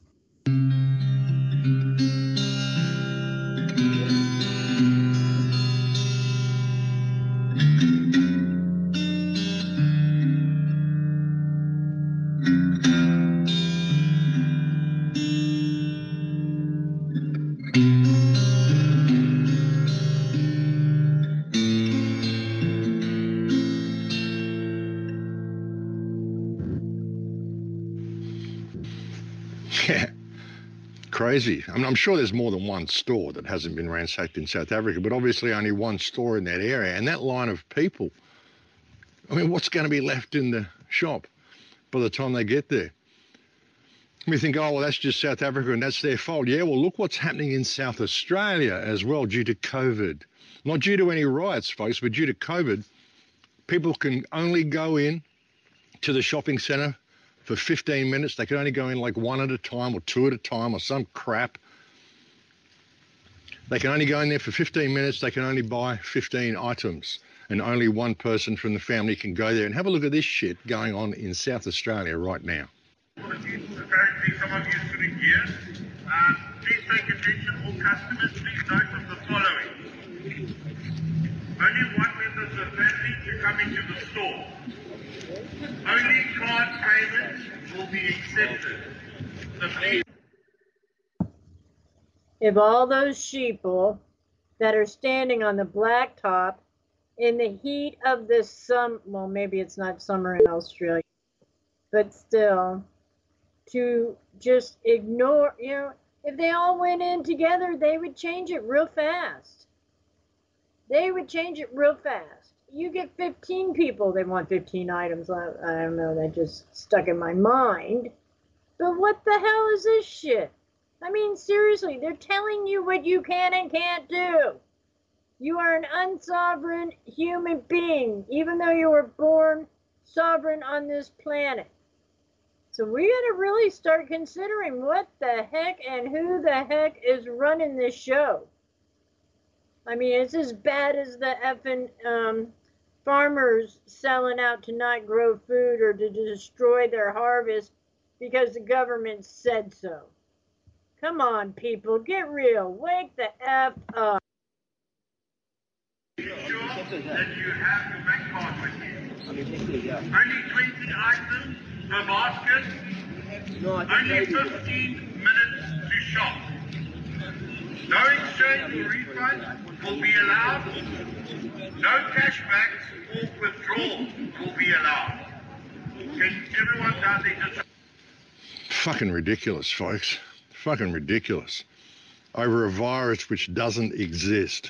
Yeah, crazy. I mean, I'm sure there's more than one store that hasn't been ransacked in South Africa, but obviously only one store in that area. And that line of people, I mean, what's going to be left in the shop by the time they get there? We think, oh, well, that's just South Africa and that's their fault. Yeah, well, look what's happening in South Australia as well due to COVID. Not due to any riots, folks, but due to COVID. People can only go in to the shopping centre for fifteen minutes. They can only go in like one at a time or two at a time or some crap. They can only go in there for fifteen minutes. They can only buy fifteen items. And only one person from the family can go there. And have a look at this shit going on in South Australia right now.
Currently, some of you sitting here. Uh, please take attention, all customers. Please note of the following. Only one member of the family to come into the store. Only card payments will be accepted. So please.
If all those sheeple that are standing on the blacktop in the heat of this summer, well, maybe it's not summer in Australia, but still, to just ignore, you know, if they all went in together, they would change it real fast. They would change it real fast. You get fifteen people, they want fifteen items. I, I don't know, that just stuck in my mind. But what the hell is this shit? I mean, seriously, they're telling you what you can and can't do. You are an unsovereign human being, even though you were born sovereign on this planet. So we got to really start considering what the heck and who the heck is running this show. I mean, it's as bad as the effing um, farmers selling out to not grow food or to destroy their harvest because the government said so. Come on, people, get real. Wake the F up.
Be sure that you have your bank card with you. Only twenty items per basket. Only fifteen minutes to shop. No exchange or refund will be allowed. No cashbacks or withdrawals will be allowed. Can everyone down there just...
Fucking ridiculous, folks. Fucking ridiculous. Over a virus which doesn't exist.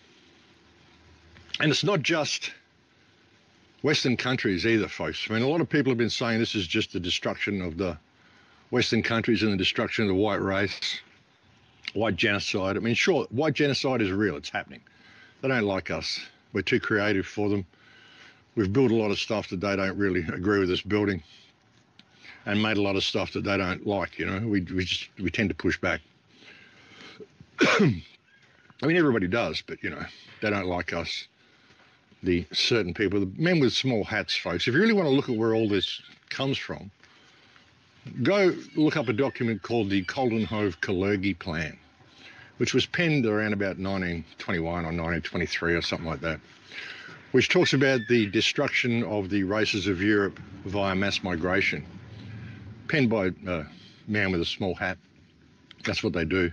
And it's not just Western countries either, folks. I mean, a lot of people have been saying this is just the destruction of the Western countries and the destruction of the white race, white genocide. I mean, sure, white genocide is real. It's happening. They don't like us. We're too creative for them. We've built a lot of stuff that they don't really agree with us building, and made a lot of stuff that they don't like, you know. We, we just, we tend to push back. I mean, everybody does, but, you know, they don't like us. The certain people, the men with small hats, folks. If you really want to look at where all this comes from, go look up a document called the Coldenhove-Kalergi Plan, which was penned around about nineteen twenty-one or nineteen twenty-three or something like that, which talks about the destruction of the races of Europe via mass migration. Penned by a man with a small hat. That's what they do.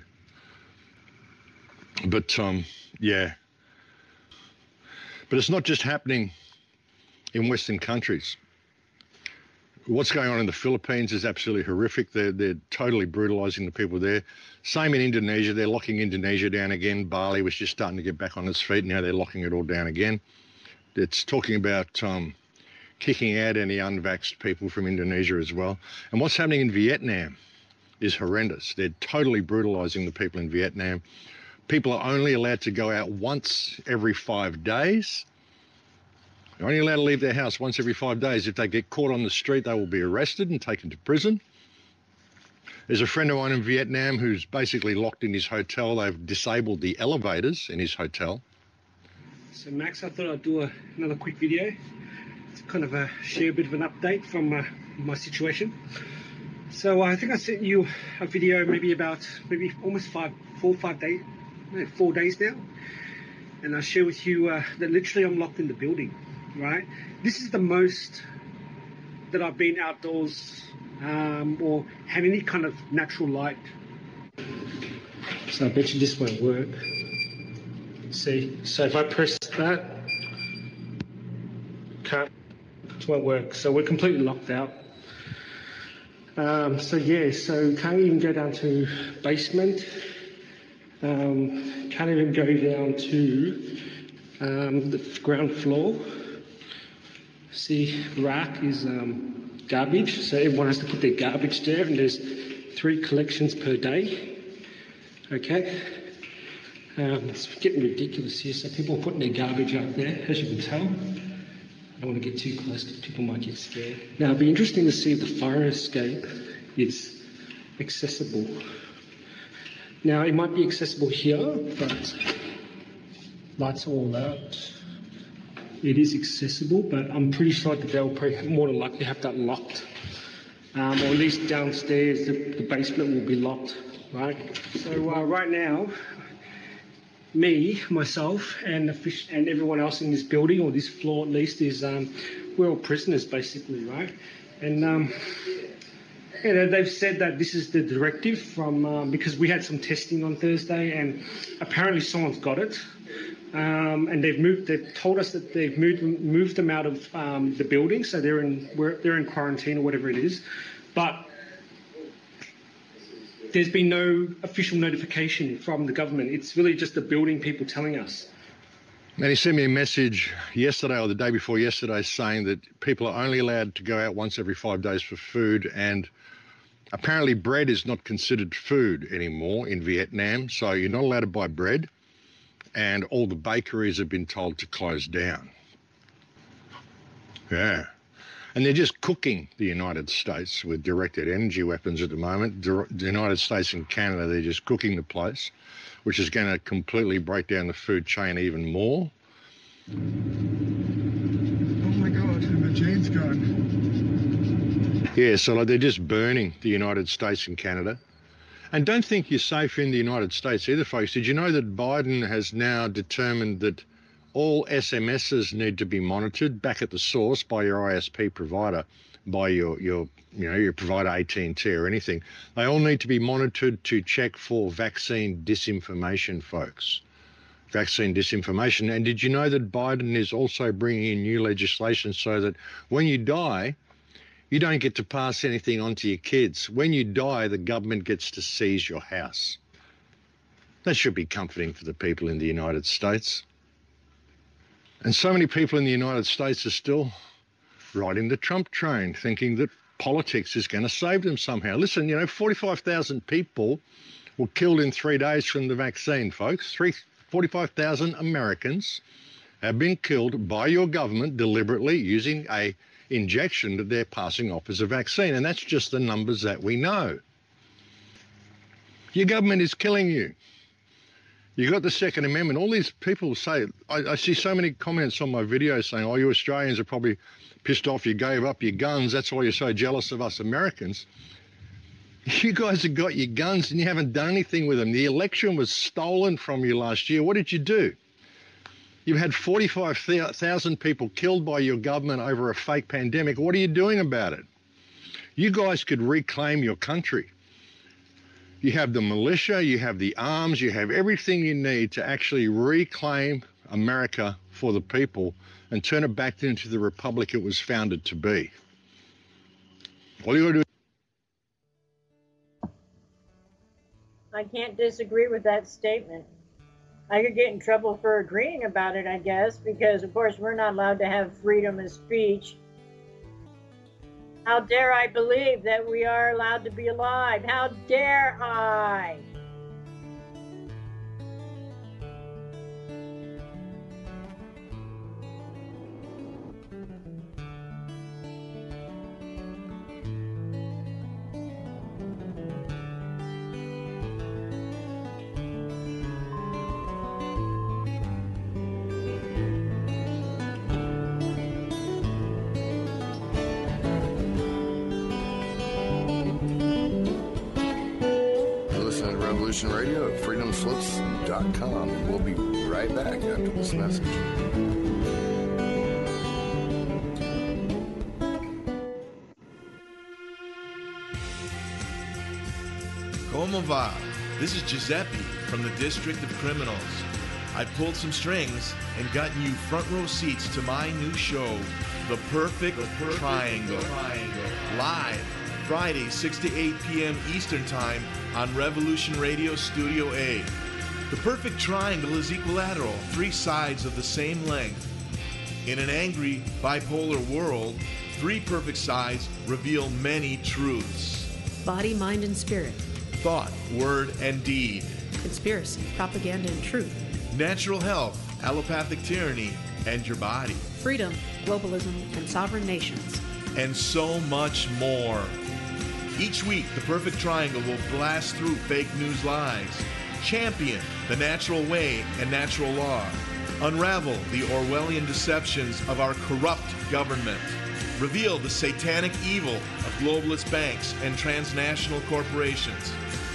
But, um, yeah. But it's not just happening in Western countries. What's going on in the Philippines is absolutely horrific. They're, they're totally brutalising the people there. Same in Indonesia. They're locking Indonesia down again. Bali was just starting to get back on its feet. Now they're locking it all down again. It's talking about um, kicking out any unvaxxed people from Indonesia as well. And what's happening in Vietnam is horrendous. They're totally brutalising the people in Vietnam. People are only allowed to go out once every five days. They're only allowed to leave their house once every five days. If they get caught on the street, they will be arrested and taken to prison. There's a friend of mine in Vietnam who's basically locked in his hotel. They've disabled the elevators in his hotel.
So Max, I thought I'd do a, another quick video to kind of uh, share a bit of an update from uh, my situation. So uh, I think I sent you a video maybe about maybe almost five, four, five days, no, four days now, and I share with you uh, that literally I'm locked in the building. Right, this is the most that I've been outdoors um, or had any kind of natural light. So I bet you this won't work. See, so if I press that, can't, it won't work. So we're completely locked out. Um, so yeah, so can't even go down to basement. Um, can't even go down to um, the ground floor. See, rack is um, garbage, so everyone has to put their garbage there, and there's three collections per day. Okay, um, it's getting ridiculous here. So people are putting their garbage out there, as you can tell. I don't want to get too close because people might get scared. Now, it'd be interesting to see if the fire escape is accessible. Now, it might be accessible here, but lights are all out. It is accessible, but I'm pretty sure that they'll probably more than likely have that locked. Um, or at least downstairs, the, the basement will be locked, right? So uh, right now, me, myself, and the fish, and everyone else in this building, or this floor at least, is um, we're all prisoners basically, right? And um, you know, they've said that this is the directive from um, because we had some testing on Thursday, and apparently someone's got it. Um, and they've moved. They've told us that they've moved moved them out of um, the building, so they're in we're, they're in quarantine or whatever it is. But there's been no official notification from the government. It's really just the building people telling us.
And he sent me a message yesterday or the day before yesterday saying that people are only allowed to go out once every five days for food, and apparently bread is not considered food anymore in Vietnam, so you're not allowed to buy bread. And all the bakeries have been told to close down. Yeah. And they're just cooking the United States with directed energy weapons at the moment. The United States and Canada, they're just cooking the place, which is going to completely break down the food chain even more.
Oh my God, my chain's gone.
Yeah, so like they're just burning the United States and Canada. And don't think you're safe in the United States either, folks. Did you know that Biden has now determined that All S M Ses need to be monitored back at the source by your I S P provider, by your, your you know, your provider A T and T or anything. They all need to be monitored to check for vaccine disinformation, folks. Vaccine disinformation. And did you know that Biden is also bringing in new legislation so that when you die, you don't get to pass anything on to your kids. When you die, the government gets to seize your house. That should be comforting for the people in the United States. And so many people in the United States are still riding the Trump train, thinking that politics is going to save them somehow. Listen, you know, forty-five thousand people were killed in three days from the vaccine, folks. Three, forty-five thousand Americans have been killed by your government deliberately using a injection that they're passing off as a vaccine. And that's just the numbers that we know. Your government is killing you. You got the Second Amendment. All these people say, I, I see so many comments on my videos saying, oh, you Australians are probably pissed off you gave up your guns. That's why you're so jealous of us Americans. You guys have got your guns and you haven't done anything with them. The election was stolen from you last year. What did you do? You've had forty-five thousand people killed by your government over a fake pandemic. What are you doing about it? You guys could reclaim your country. You have the militia, you have the arms, you have everything you need to actually reclaim America for the people and turn it back into the republic it was founded to be. All you got to do.
I can't disagree with that statement. I could get in trouble for agreeing about it, I guess, because, of course, we're not allowed to have freedom of speech. How dare I believe that we are allowed to be alive? How dare I?
Radio at freedom slips dot com. And we'll be right back after this message.
Como va? This is Giuseppe from the District of Criminals. I pulled some strings and gotten you front row seats to my new show, The Perfect, the Perfect Triangle. Triangle. Live Friday, six to eight p.m. Eastern Time on Revolution Radio Studio A. The perfect triangle is equilateral, three sides of the same length. In an angry, bipolar world, three perfect sides reveal many truths.
Body, mind, and spirit.
Thought, word, and deed.
Conspiracy, propaganda, and truth.
Natural health, allopathic tyranny, and your body.
Freedom, globalism, and sovereign nations.
And so much more. Each week, The Perfect Triangle will blast through fake news lies, champion the natural way and natural law, unravel the Orwellian deceptions of our corrupt government, reveal the satanic evil of globalist banks and transnational corporations.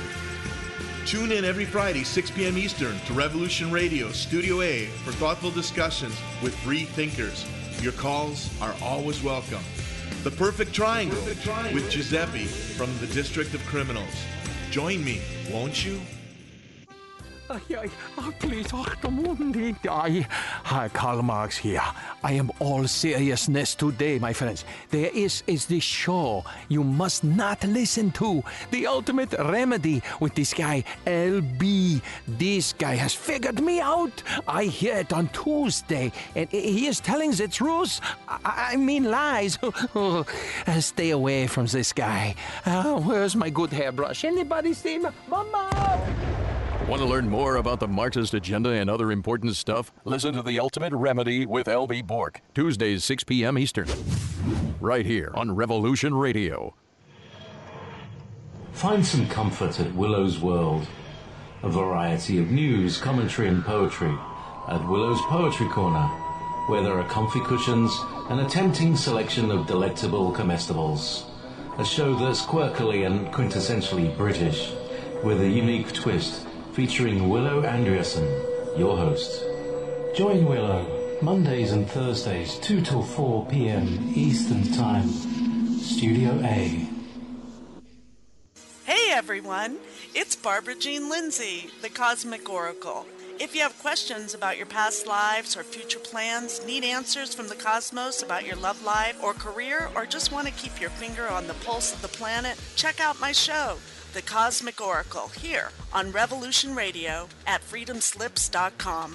Tune in every Friday, six p.m. Eastern, to Revolution Radio Studio A for thoughtful discussions with free thinkers. Your calls are always welcome. The Perfect Triangle, the Perfect Triangle with Giuseppe from the District of Criminals. Join me, won't you?
Uh, yeah, uh, please, oh, I, hi, Karl Marx here. I am all seriousness today, my friends. There is, is this show you must not listen to. The Ultimate Remedy with this guy, L B. This guy has figured me out. I hear it on Tuesday, and he is telling the truth. I, I mean lies. Oh, stay away from this guy. Uh, where's my good hairbrush? Anybody see me? Mama!
Want to learn more about the Marxist agenda and other important stuff? Listen to The Ultimate Remedy with L B. Bork, Tuesdays, six p.m. Eastern, right here on Revolution Radio.
Find some comfort at Willow's World. A variety of news, commentary and poetry at Willow's Poetry Corner, where there are comfy cushions and a tempting selection of delectable comestibles. A show that's quirkily and quintessentially British, with a unique twist, featuring Willow Andreasen, your host. Join Willow Mondays and Thursdays, two till four p.m. Eastern Time. Studio A.
Hey everyone, it's Barbara Jean Lindsay, the Cosmic Oracle. If you have questions about your past lives or future plans, need answers from the cosmos about your love life or career, or just want to keep your finger on the pulse of the planet, check out my show, The Cosmic Oracle, here on Revolution Radio at freedom slips dot com.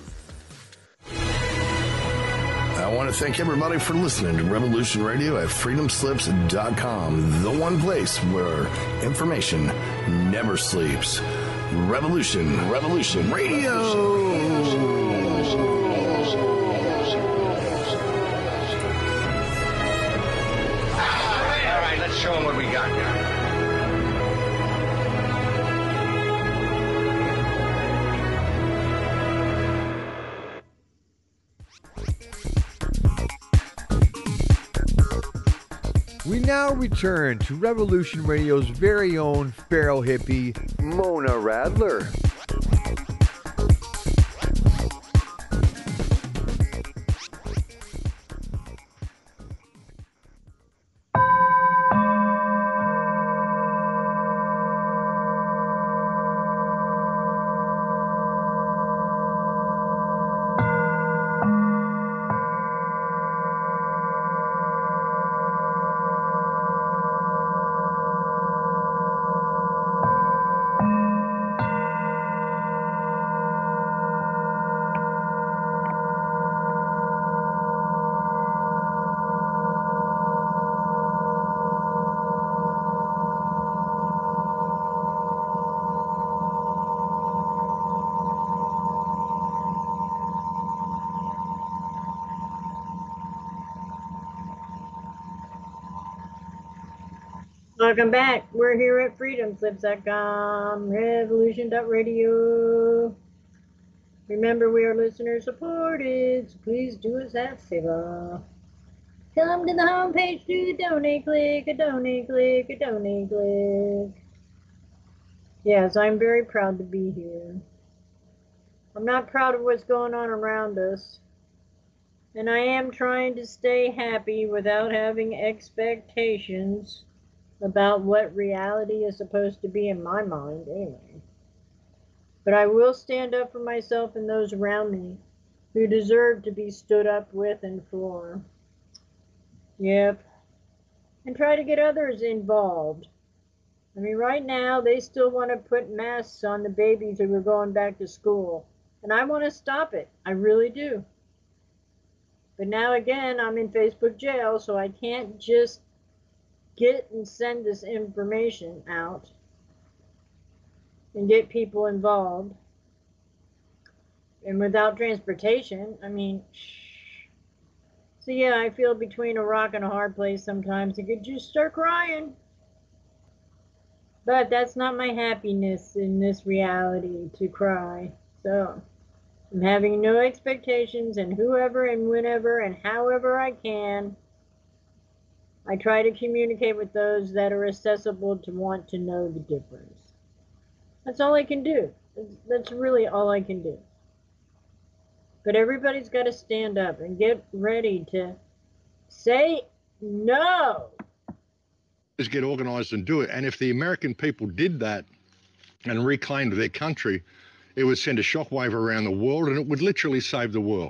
I want to thank everybody for listening to Revolution Radio at freedom slips dot com, the one place where information never sleeps. Revolution, Revolution Radio.
All right, let's show them what we got now.
We now return to Revolution Radio's very own feral hippie, Mona Radler.
Welcome back. We're here at freedom slips dot com, revolution dot radio. Remember, we are listener supported, so please do us that favor. Come to the homepage, do the donate click, a donate click, a donate click. Yes, I'm very proud to be here. I'm not proud of what's going on around us. And I am trying to stay happy without having expectations about what reality is supposed to be in my mind, anyway. But I will stand up for myself and those around me who deserve to be stood up with and for. Yep. And try to get others involved. I mean, right now, they still want to put masks on the babies who are going back to school. And I want to stop it. I really do. But now again, I'm in Facebook jail, so I can't just get and send this information out and get people involved. And without transportation, I mean, so yeah, I feel between a rock and a hard place sometimes. I could just start crying. But that's not my happiness in this reality, to cry. So I'm having no expectations, and whoever and whenever and however I can, I try to communicate with those that are accessible to want to know the difference. That's all I can do. That's really all I can do. But everybody's got to stand up and get ready to say no.
Just get organized and do it. And if the American people did that and reclaimed their country, it would send a shockwave around the world, and it would literally save the world.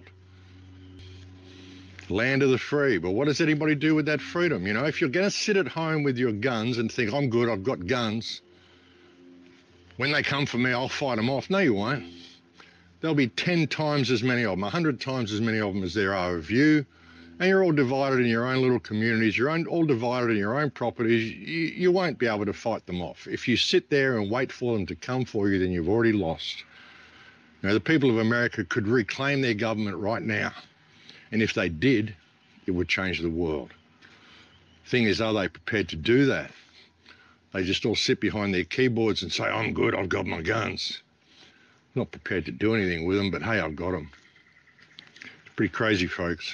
Land of the free. But what does anybody do with that freedom? You know, if you're going to sit at home with your guns and think, I'm good, I've got guns, when they come for me, I'll fight them off. No, you won't. There'll be ten times as many of them, a hundred times as many of them as there are of you. And you're all divided in your own little communities. You're all divided in your own properties. You, you won't be able to fight them off. If you sit there and wait for them to come for you, then you've already lost. You know, the people of America could reclaim their government right now. And if they did, it would change the world. Thing is, are they prepared to do that? They just all sit behind their keyboards and say, I'm good, I've got my guns. Not prepared to do anything with them, but hey, I've got them. It's pretty crazy, folks.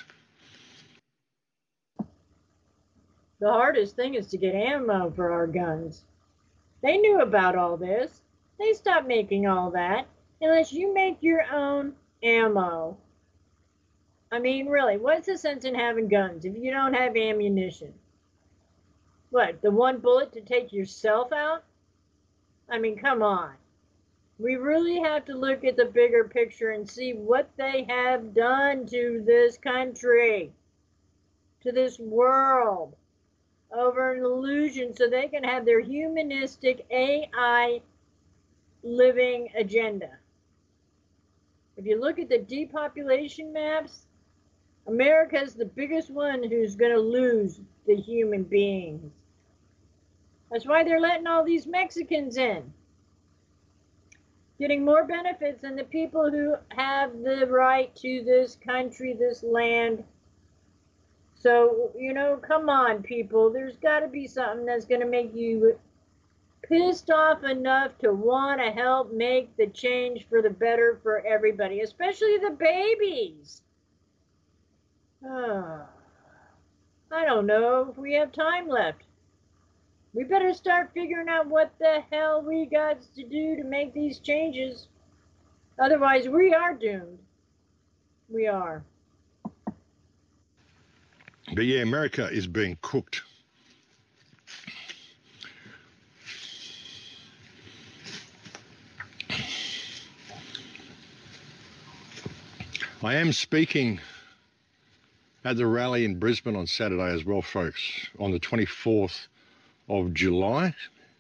The hardest thing is to get ammo for our guns. They knew about all this. They stopped making all that unless you make your own ammo. I mean, really, what's the sense in having guns if you don't have ammunition? What, the one bullet to take yourself out? I mean, come on. We really have to look at the bigger picture and see what they have done to this country, to this world, over an illusion so they can have their humanistic A I living agenda. If you look at the depopulation maps, America's the biggest one who's going to lose the human beings. That's why they're letting all these Mexicans in, getting more benefits than the people who have the right to this country, this land. So, you know, come on, people. There's got to be something that's going to make you pissed off enough to want to help make the change for the better for everybody, especially the babies. Oh, I don't know if we have time left. We better start figuring out what the hell we got to do to make these changes. Otherwise, we are doomed. We are.
But yeah, America is being cooked. I am speaking at the rally in Brisbane on Saturday as well, folks, on the twenty-fourth of July.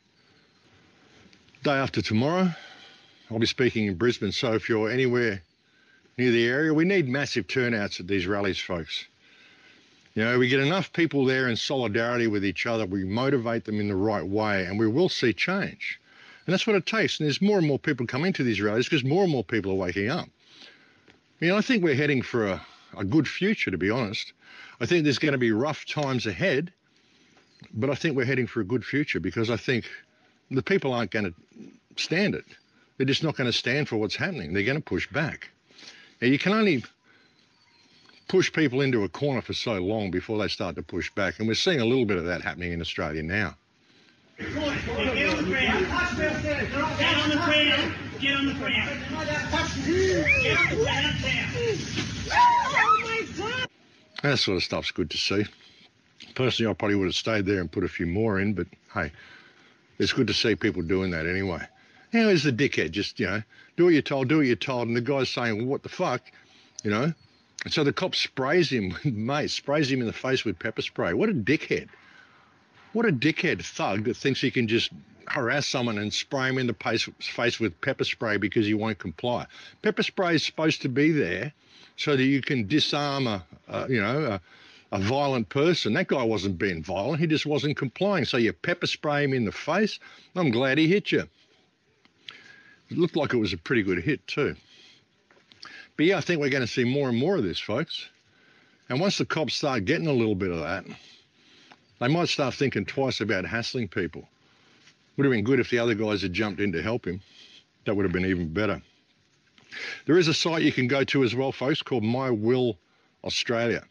Day after tomorrow, I'll be speaking in Brisbane. So if you're anywhere near the area, we need massive turnouts at these rallies, folks. You know, we get enough people there in solidarity with each other, we motivate them in the right way, and we will see change. And that's what it takes. And there's more and more people coming to these rallies because more and more people are waking up. You know, I think we're heading for a, a good future, to be honest. I think there's going to be rough times ahead, but I think we're heading for a good future because I think the people aren't going to stand it. They're just not going to stand for what's happening. They're going to push back. Now, you can only push people into a corner for so long before they start to push back, and we're seeing a little bit of that happening in Australia now.
Get on the ground. Get on the ground. Get on the ground. Get on the ground now. Oh my God.
That sort of stuff's good to see. Personally, I probably would have stayed there and put a few more in, but hey, it's good to see people doing that anyway. How is the dickhead just, you know, do what you're told, do what you're told, and the guy's saying, well, what the fuck, you know? And so the cop sprays him, mate, sprays him in the face with pepper spray. What a dickhead. What a dickhead thug that thinks he can just harass someone and spray him in the face, face with pepper spray because he won't comply. Pepper spray is supposed to be there so that you can disarm a, a you know, a, a violent person. That guy wasn't being violent. He just wasn't complying. So you pepper spray him in the face. I'm glad he hit you. It looked like it was a pretty good hit too. But yeah, I think we're going to see more and more of this, folks. And once the cops start getting a little bit of that, they might start thinking twice about hassling people. Would have been good if the other guys had jumped in to help him. That would have been even better. There is a site you can go to as well, folks, called My Will Australia.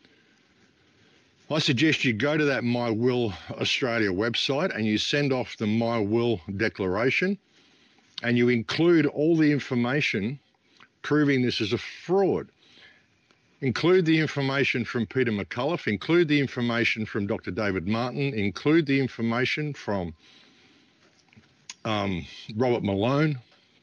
I suggest you go to that My Will Australia website and you send off the My Will declaration and you include all the information proving this is a fraud. Include the information from Peter McCullough, include the information from Doctor David Martin, include the information from um, Robert Malone,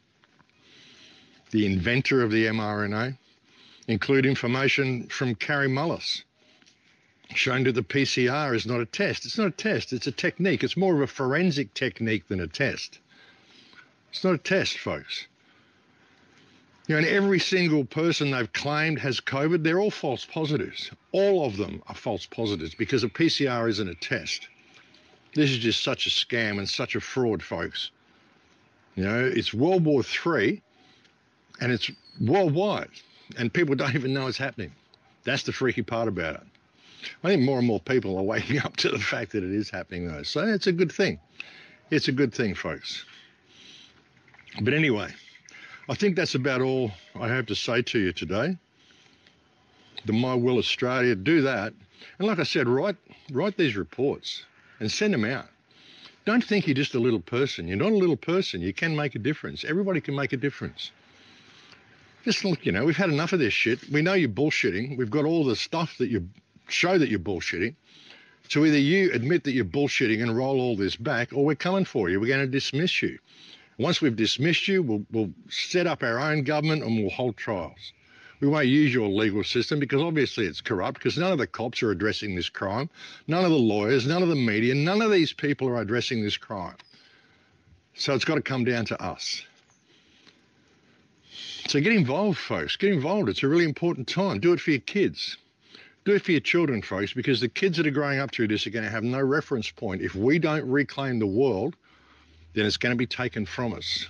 the inventor of the mRNA, include information from Carrie Mullis, showing that the P C R is not a test. It's not a test, it's a technique. It's more of a forensic technique than a test. It's not a test, folks. You know, and every single person they've claimed has COVID, they're all false positives. All of them are false positives because a P C R isn't a test. This is just such a scam and such a fraud, folks. You know, it's World War Three and it's worldwide and people don't even know it's happening. That's the freaky part about it. I think more and more people are waking up to the fact that it is happening though. So it's a good thing. It's a good thing, folks. But anyway, I think that's about all I have to say to you today. The My Will Australia, do that. And like I said, write, write these reports and send them out. Don't think you're just a little person. You're not a little person. You can make a difference. Everybody can make a difference. Just look, you know, we've had enough of this shit. We know you're bullshitting. We've got all the stuff that you show that you're bullshitting. So either you admit that you're bullshitting and roll all this back, or we're coming for you. We're going to dismiss you. Once we've dismissed you, we'll, we'll set up our own government and we'll hold trials. We won't use your legal system because obviously it's corrupt, because none of the cops are addressing this crime. None of the lawyers, none of the media, none of these people are addressing this crime. So it's got to come down to us. So get involved, folks. Get involved. It's a really important time. Do it for your kids. Do it for your children, folks, because the kids that are growing up through this are going to have no reference point. If we don't reclaim the world, then it's going to be taken from us.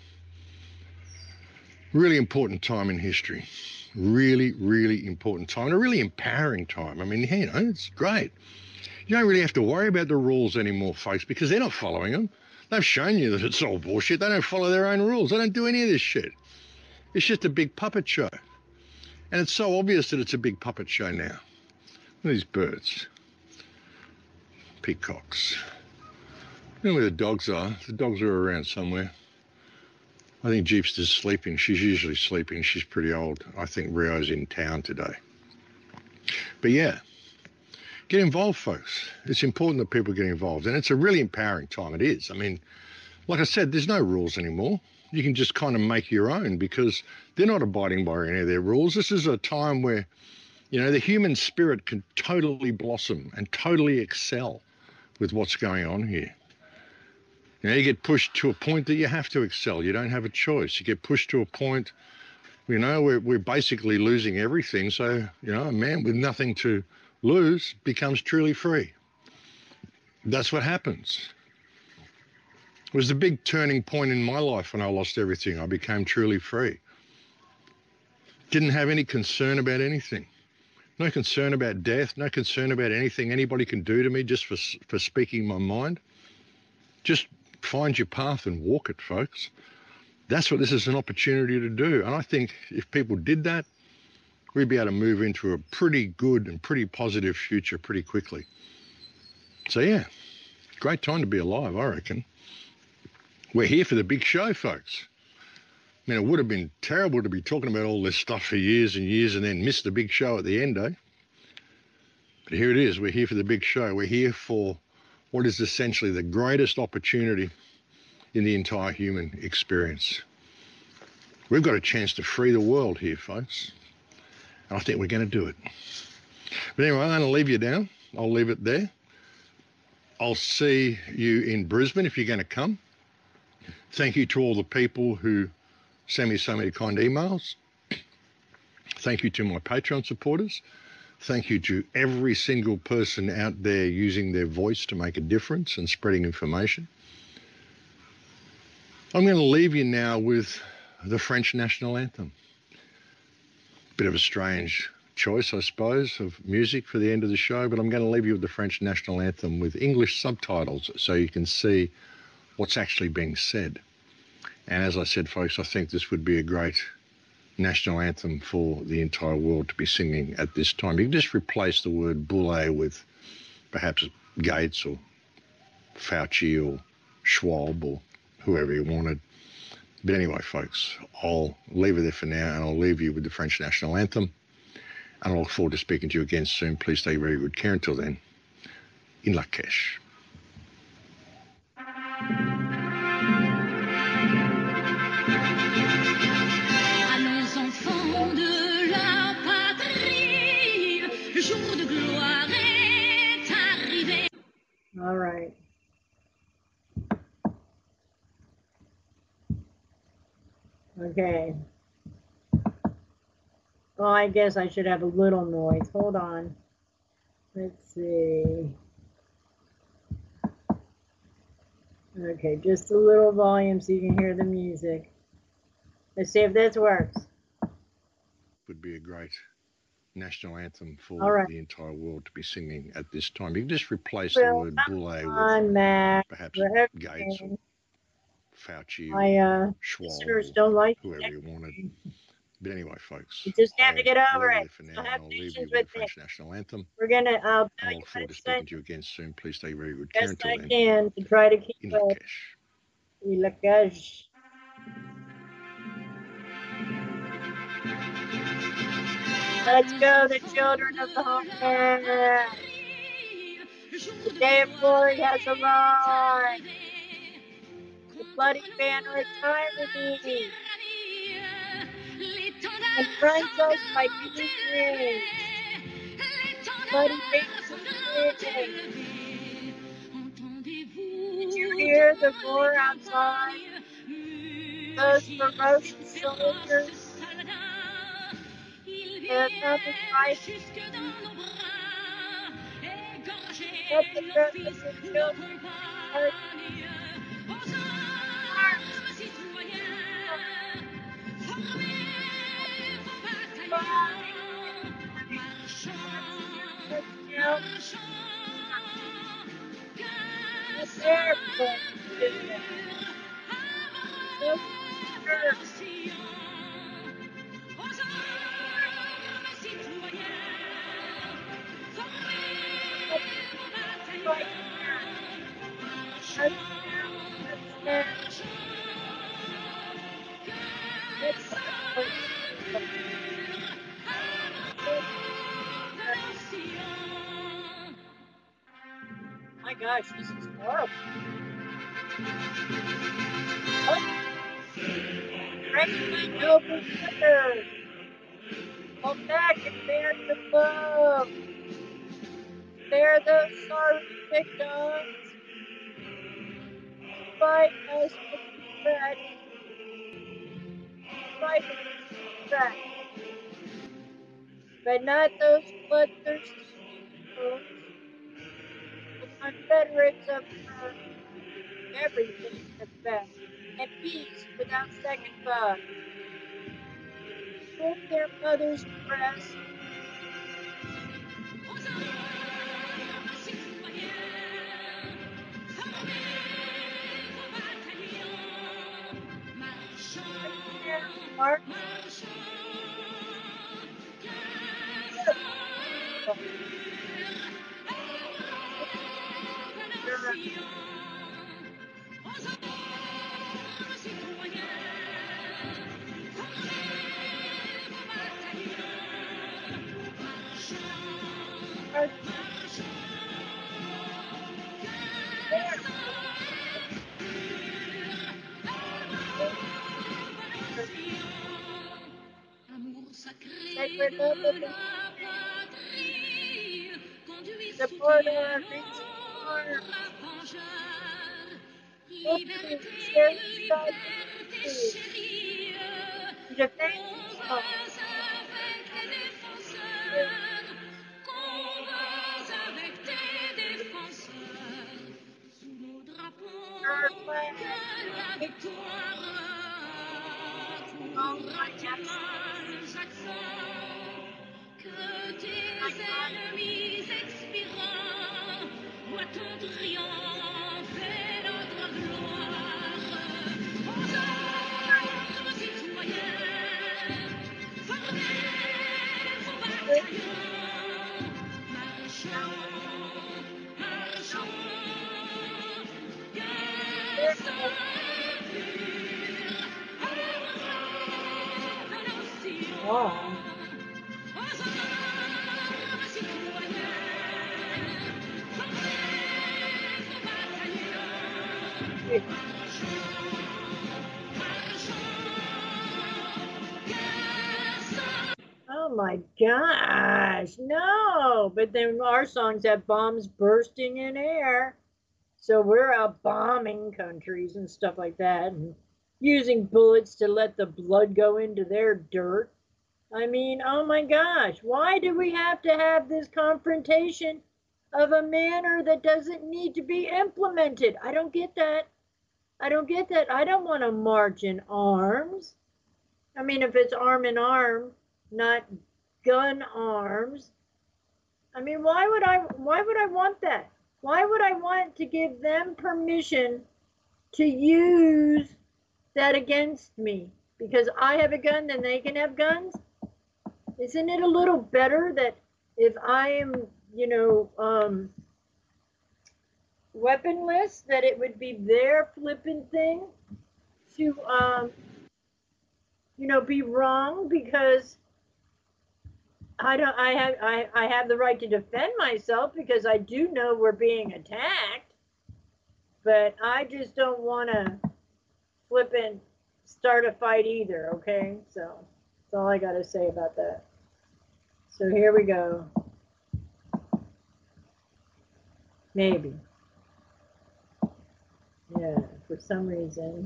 Really important time in history. Really, really important time. And a really empowering time. I mean, you know, it's great. You don't really have to worry about the rules anymore, folks, because they're not following them. They've shown you that it's all bullshit. They don't follow their own rules. They don't do any of this shit. It's just a big puppet show. And it's so obvious that it's a big puppet show now. Look at these birds. Peacocks. You know where the dogs are? The dogs are around somewhere. I think Jeepster's sleeping. She's usually sleeping. She's pretty old. I think Rio's in town today. But yeah, get involved, folks. It's important that people get involved. And it's a really empowering time. It is. I mean, like I said, there's no rules anymore. You can just kind of make your own because they're not abiding by any of their rules. This is a time where, you know, the human spirit can totally blossom and totally excel with what's going on here. You know, you get pushed to a point that you have to excel. You don't have a choice. You get pushed to a point, you know, where we're basically losing everything. So, you know, a man with nothing to lose becomes truly free. That's what happens. It was the big turning point in my life when I lost everything. I became truly free. Didn't have any concern about anything. No concern about death, no concern about anything anybody can do to me just for, for speaking my mind. Just find your path and walk it, folks. That's what this is an opportunity to do. And I think if people did that, we'd be able to move into a pretty good and pretty positive future pretty quickly. So yeah, great time to be alive, I reckon. We're here for the big show, folks. I mean, it would have been terrible to be talking about all this stuff for years and years and then miss the big show at the end, eh? But here it is. We're here for the big show. We're here for what is essentially the greatest opportunity in the entire human experience. We've got a chance to free the world here, folks. And I think we're going to do it. But anyway, I'm going to leave you down. I'll leave it there. I'll see you in Brisbane if you're going to come. Thank you to all the people who send me so many kind emails. Thank you to my Patreon supporters. Thank you to every single person out there using their voice to make a difference and spreading information. I'm going to leave you now with the French national anthem. Bit of a strange choice, I suppose, of music for the end of the show, but I'm going to leave you with the French national anthem with English subtitles so you can see what's actually being said. And as I said, folks, I think this would be a great national anthem for the entire world to be singing at this time. You can just replace the word boule with perhaps Gates or Fauci or Schwab or whoever you wanted. But anyway, folks, I'll leave it there for now, and I'll leave you with the French national anthem. And I look forward to speaking to you again soon. Please take very good care until then. In la cache.
Allons enfants de la patrie, le jour de gloire est arrivé.
All right. Okay. Well, I guess I should have a little noise. Hold on. Let's see. Okay, just a little volume so you can hear the music. Let's see if this works.
Would be a great national anthem for
right.
the entire world to be singing at this time. You can just replace
well,
the word boule
on,
with
Mac,
perhaps Gates or Fauci
My uh,
or Schwab
listeners
or
don't like
whoever
it.
you wanted. But anyway, folks,
You just have to
I'll
get over
leave
it.
For now,
So
and
have
I'll leave you
patience
with
with
the
me.
French national anthem.
We're gonna. I'll
I
tell you
look
what
forward
to
to
say
speaking to you again soon. Please take very good care
best
until
I
then.
can to try to keep
In
up.
la cache.
Il la cache. Let's go, the children of the homeland. The day of glory has arrived. The bloody banner of tyranny confronts us by two rings. Bloody banner of tyranny. Did you hear the roar outside? Those ferocious soldiers have nothing right. Let the breath of your children heart. My gosh, this is horrible. Oh. Break my noble flicker. Go back and bear the love. Bear those sorry victims. Fight us with regret. Fight us with regret. But not those bloodthirsty folks. The Confederates of earth. Everything is best. And peace without second thought. Hold their mother's breast. March. Sacred love of the support our reaching arms. Defend us.
Que tes ennemis expirants voient ton triomphe et notre gloire. Aux armes, citoyens, formez vos bataillons, marchons, marchons, guerre sans pur, à nos sillons.
Oh my gosh, no! But then our songs have bombs bursting in air. So we're out bombing countries and stuff like that and using bullets to let the blood go into their dirt. I mean, oh my gosh, why do we have to have this confrontation of a manner that doesn't need to be implemented? I don't get that. I don't get that. I don't want to march in arms. I mean, if it's arm in arm, not gun arms. I mean, why would I why would I want that? Why would I want to give them permission to use that against me? Because I have a gun, then they can have guns? Isn't it a little better that if I am, you know, um, weaponless, that it would be their flippin' thing to, um, you know, be wrong? Because I don't. I have. I, I have the right to defend myself because I do know we're being attacked. But I just don't want to flip and start a fight either. Okay, so that's all I got to say about that. So here we go. Maybe. Yeah, for some reason.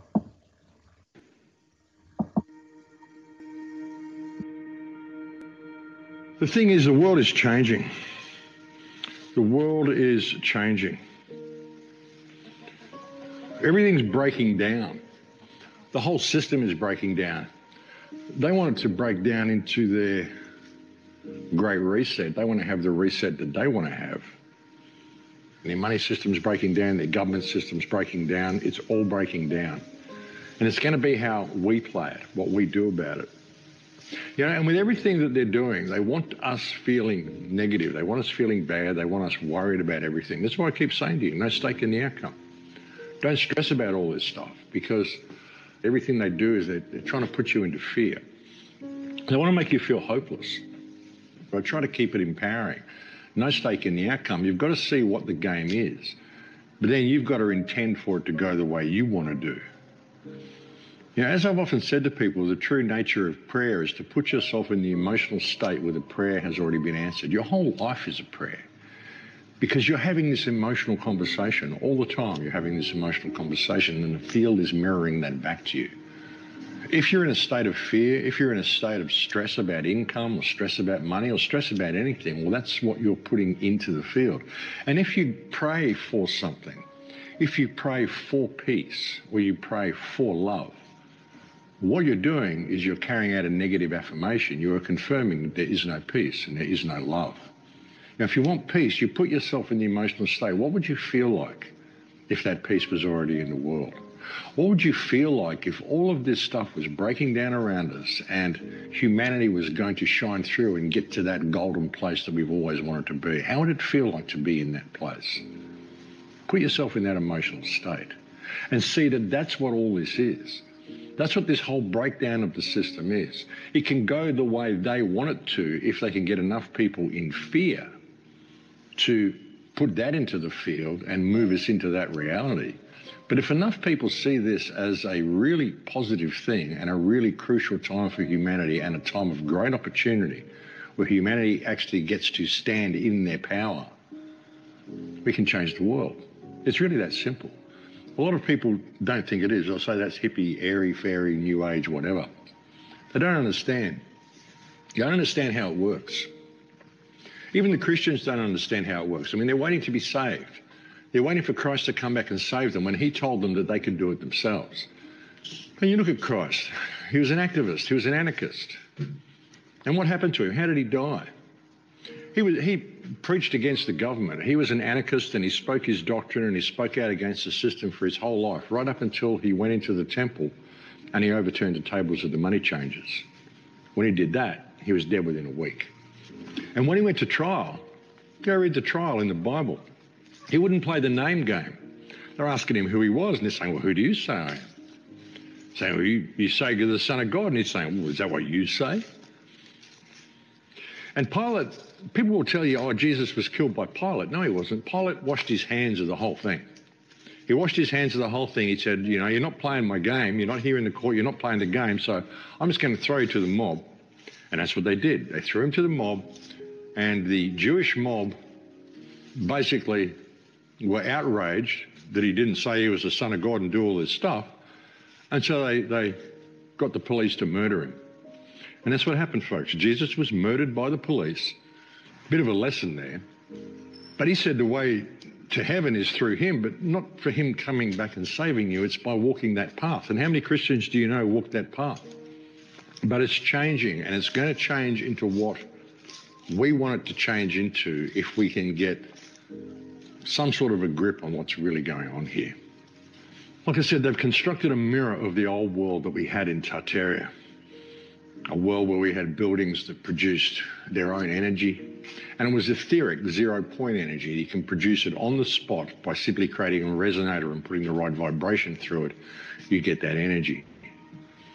The thing is, the world is changing. The world is changing. Everything's breaking down. The whole system is breaking down. They want it to break down into their great reset. They want to have the reset that they want to have. And their money system's breaking down, their government system's breaking down. It's all breaking down. And it's going to be how we play it, what we do about it. You know, and with everything that they're doing, they want us feeling negative. They want us feeling bad. They want us worried about everything. That's why I keep saying to you, no stake in the outcome. Don't stress about all this stuff, because everything they do is they're, they're trying to put you into fear. They want to make you feel hopeless. But I try to keep it empowering. No stake in the outcome. You've got to see what the game is. But then you've got to intend for it to go the way you want to do. You know, as I've often said to people, the true nature of prayer is to put yourself in the emotional state where the prayer has already been answered. Your whole life is a prayer, because you're having this emotional conversation all the time. You're having this emotional conversation, and the field is mirroring that back to you. If you're in a state of fear, if you're in a state of stress about income or stress about money or stress about anything, well, that's what you're putting into the field. And if you pray for something, if you pray for peace or you pray for love, what you're doing is you're carrying out a negative affirmation. You are confirming that there is no peace and there is no love. Now, if you want peace, you put yourself in the emotional state. What would you feel like if that peace was already in the world? What would you feel like if all of this stuff was breaking down around us and humanity was going to shine through and get to that golden place that we've always wanted to be? How would it feel like to be in that place? Put yourself in that emotional state and see that that's what all this is. That's what this whole breakdown of the system is. It can go the way they want it to if they can get enough people in fear to put that into the field and move us into that reality. But if enough people see this as a really positive thing and a really crucial time for humanity and a time of great opportunity where humanity actually gets to stand in their power, we can change the world. It's really that simple. A lot of people don't think it is. They'll say that's hippie, airy, fairy, new age, whatever. They don't understand. You don't understand how it works. Even the Christians don't understand how it works. I mean, they're waiting to be saved. They're waiting for Christ to come back and save them when he told them that they could do it themselves. And you look at Christ. He was an activist. He was an anarchist. And what happened to him? How did he die? He was, he preached against the government. He was an anarchist, and he spoke his doctrine and he spoke out against the system for his whole life, right up until he went into the temple and he overturned the tables of the money changers. When he did that, he was dead within a week. And when he went to trial, go read the trial in the Bible. He wouldn't play the name game. They're asking him who he was, and they're saying, well, who do you say I am? Saying, well, you, you say you're the Son of God. And he's saying, well, is that what you say? And Pilate, people will tell you, oh, Jesus was killed by Pilate. No, he wasn't. Pilate washed his hands of the whole thing. He washed his hands of the whole thing. He said, you know, you're not playing my game. You're not here in the court. You're not playing the game. So I'm just going to throw you to the mob. And that's what they did. They threw him to the mob. And the Jewish mob basically were outraged that he didn't say he was the Son of God and do all this stuff. And so they, they got the police to murder him. And that's what happened, folks. Jesus was murdered by the police. Bit of a lesson there. But he said the way to heaven is through him, but not for him coming back and saving you. It's by walking that path. And how many Christians do you know walk that path? But it's changing, and it's going to change into what we want it to change into if we can get some sort of a grip on what's really going on here. Like I said, they've constructed a mirror of the old world that we had in Tartaria. A world where we had buildings that produced their own energy. And it was etheric, zero-point energy. You can produce it on the spot by simply creating a resonator and putting the right vibration through it. You get that energy.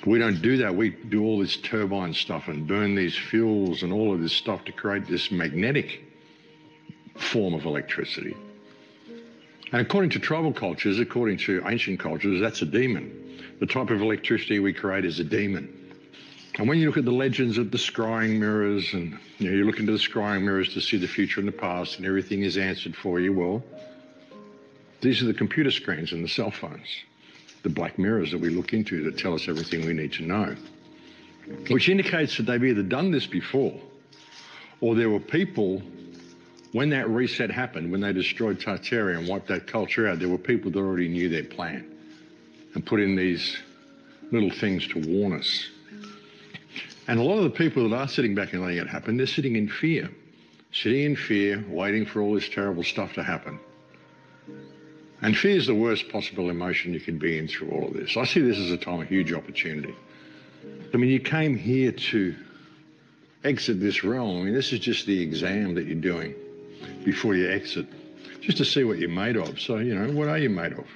We don't do that. We do all this turbine stuff and burn these fuels and all of this stuff to create this magnetic form of electricity. And according to tribal cultures, according to ancient cultures, that's a demon. The type of electricity we create is a demon. And when you look at the legends of the scrying mirrors, and you know, you look into the scrying mirrors to see the future and the past, and everything is answered for you, well, these are the computer screens and the cell phones, the black mirrors that we look into that tell us everything we need to know, which indicates that they've either done this before, or there were people, when that reset happened, when they destroyed Tartaria and wiped that culture out, there were people that already knew their plan and put in these little things to warn us. And a lot of the people that are sitting back and letting it happen, they're sitting in fear, sitting in fear, waiting for all this terrible stuff to happen. And fear is the worst possible emotion you can be in through all of this. I see this as a time of huge opportunity. I mean, you came here to exit this realm. I mean, this is just the exam that you're doing before you exit, just to see what you're made of. So, you know, what are you made of?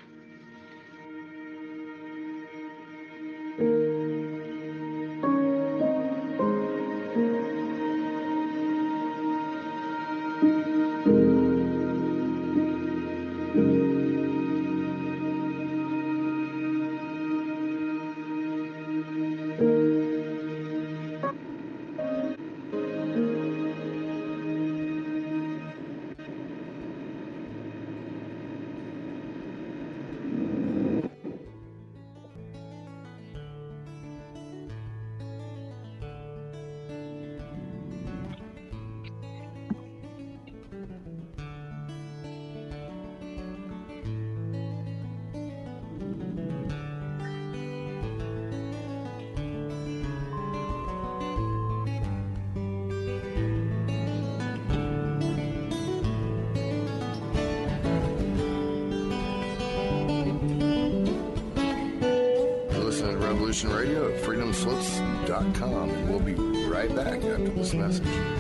Radio at freedom slips dot com, and we'll be right back after this message.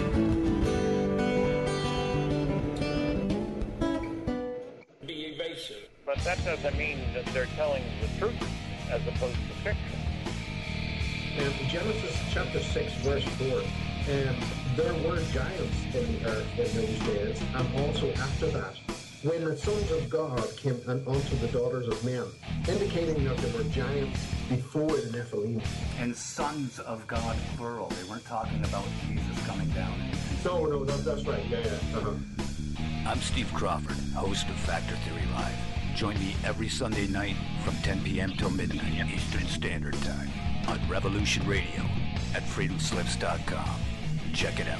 Be evasive, but that doesn't mean that they're telling the truth as opposed to fiction.
In Genesis chapter six, verse four, and there were giants in the earth in those days, and also after that, when the sons of God came unto the daughters of men, indicating that there were giants before the Nephilim.
And sons of God, plural. They weren't talking about Jesus coming down.
No, no, that, that's right. Yeah, yeah. Uh-huh.
I'm Steve Crawford, host of Factor Theory Live. Join me every Sunday night from ten p.m. till midnight Eastern Standard Time on Revolution Radio at freedom slips dot com. Check it out.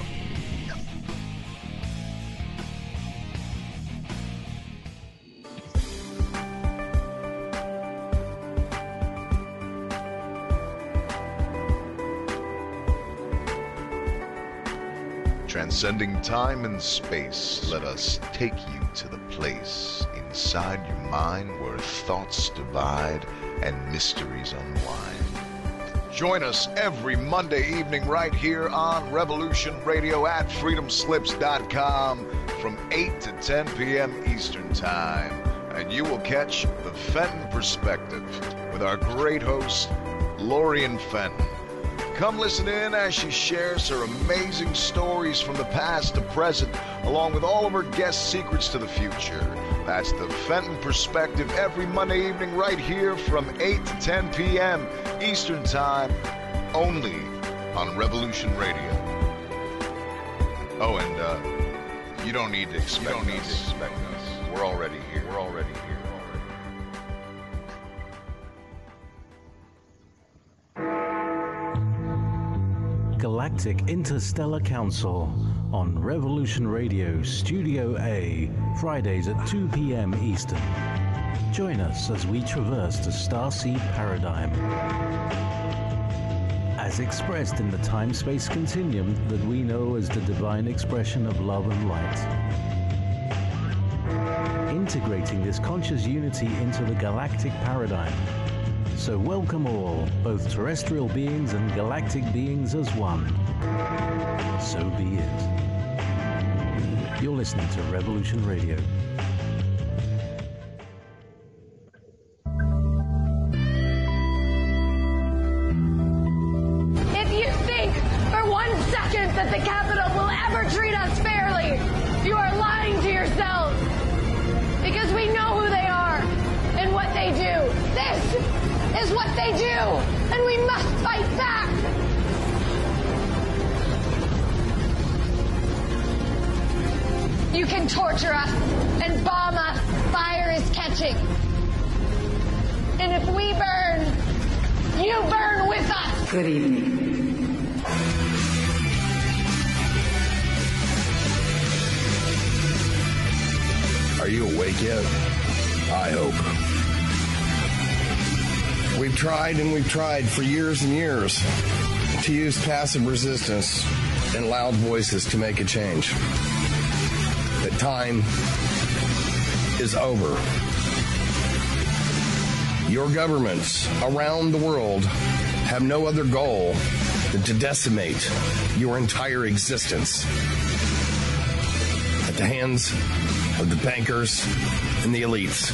Transcending time and space, let us take you to the place inside your mind where thoughts divide and mysteries unwind. Join us every Monday evening right here on Revolution Radio at freedom slips dot com from eight to ten p.m. Eastern Time. And you will catch the Fenton Perspective with our great host, Lorian Fenton. Come listen in as she shares her amazing stories from the past to present, along with all of her guest secrets to the future. That's the Fenton Perspective every Monday evening right here from eight to ten p.m. Eastern Time, only on Revolution Radio. Oh, and uh, you don't need to expect you don't need us. to expect us. We're already here. We're already here.
Galactic Interstellar Council on Revolution Radio Studio A, Fridays at two p.m. Eastern. Join us as we traverse the starseed paradigm, as expressed in the time-space continuum that we know as the divine expression of love and light. Integrating this conscious unity into the galactic paradigm. So welcome all, both terrestrial beings and galactic beings as one. So be it. You're listening to Revolution Radio.
and torture us and bomb us, fire is catching. And if we burn, you burn with us.
Good evening.
Are you awake yet? I hope. We've tried and we've tried for years and years to use passive resistance and loud voices to make a change. The time is over. Your governments around the world have no other goal than to decimate your entire existence at the hands of the bankers and the elites.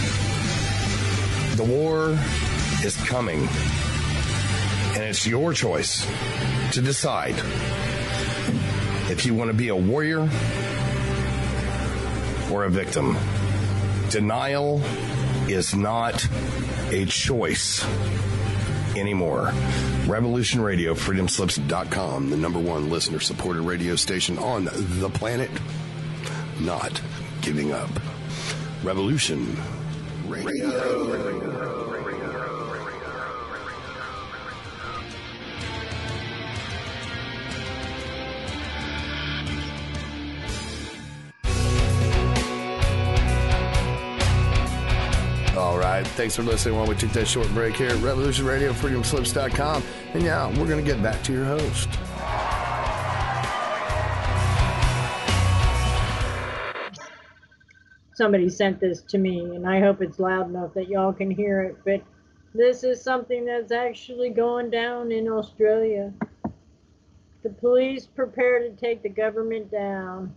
The war is coming, and it's your choice to decide if you want to be a warrior or a victim. Denial is not a choice anymore. Revolution Radio, freedom slips dot com, the number one listener-supported radio station on the planet. Not giving up. Revolution Radio. All right, thanks for listening while we took that short break here at Revolution Radio, freedom slips dot com. And now we're going to get back to your host.
Somebody sent this to me, and I hope it's loud enough that y'all can hear it, but this is something that's actually going down in Australia. The police prepare to take the government down.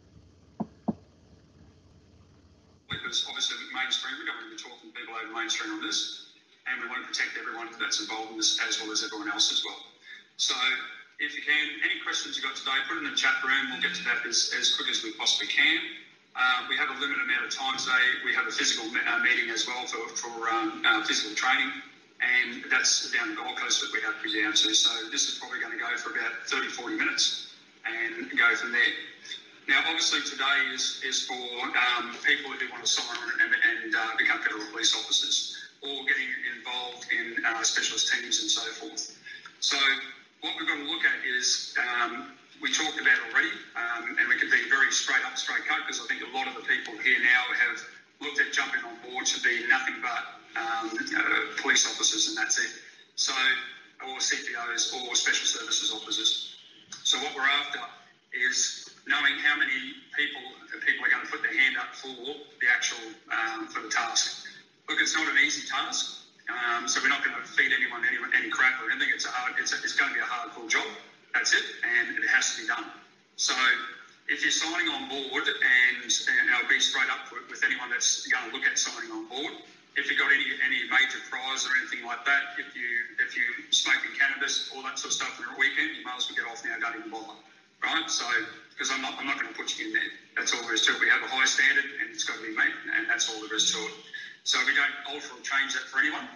Because obviously mainstream, we don't want to be talking people over mainstream on this, and we want to protect everyone that's involved in this as well as everyone else as well. So if you can, any questions you got today, put it in the chat room. We'll get to that as, as quick as we possibly can. Uh, we have a limited amount of time today. We have a physical uh, meeting as well for, for um, uh, physical training, and that's down the Gold Coast that we have to be down to. So this is probably going to go for about thirty, forty minutes and go from there. Now, obviously today is, is for um, people who want to sign on and, and uh, become federal police officers, or getting involved in uh, specialist teams and so forth. So what we've got to look at is, um, we talked about already, um, and we can be very straight up, straight cut, because I think a lot of the people here now have looked at jumping on board to be nothing but um, uh, police officers, and that's it. So, or C P Os, or special services officers. So what we're after is knowing how many people people are going to put their hand up for the actual um, for the task. Look, it's not an easy task, um, so we're not going to feed anyone any, any crap or anything. It's a hard, it's, a, it's going to be a hardcore job. That's it, and it has to be done. So if you're signing on board, and, and I'll be straight up with, with anyone that's going to look at signing on board, if you've got any any major prize or anything like that, if you if you smoking cannabis, all that sort of stuff on the weekend, you might as well get off now, don't even bother, right? So, because I'm not I'm not going to put you in there. That's all there is to it. We have a high standard, and it's got to be met, and that's all there is to it. So we don't alter or change that for anyone.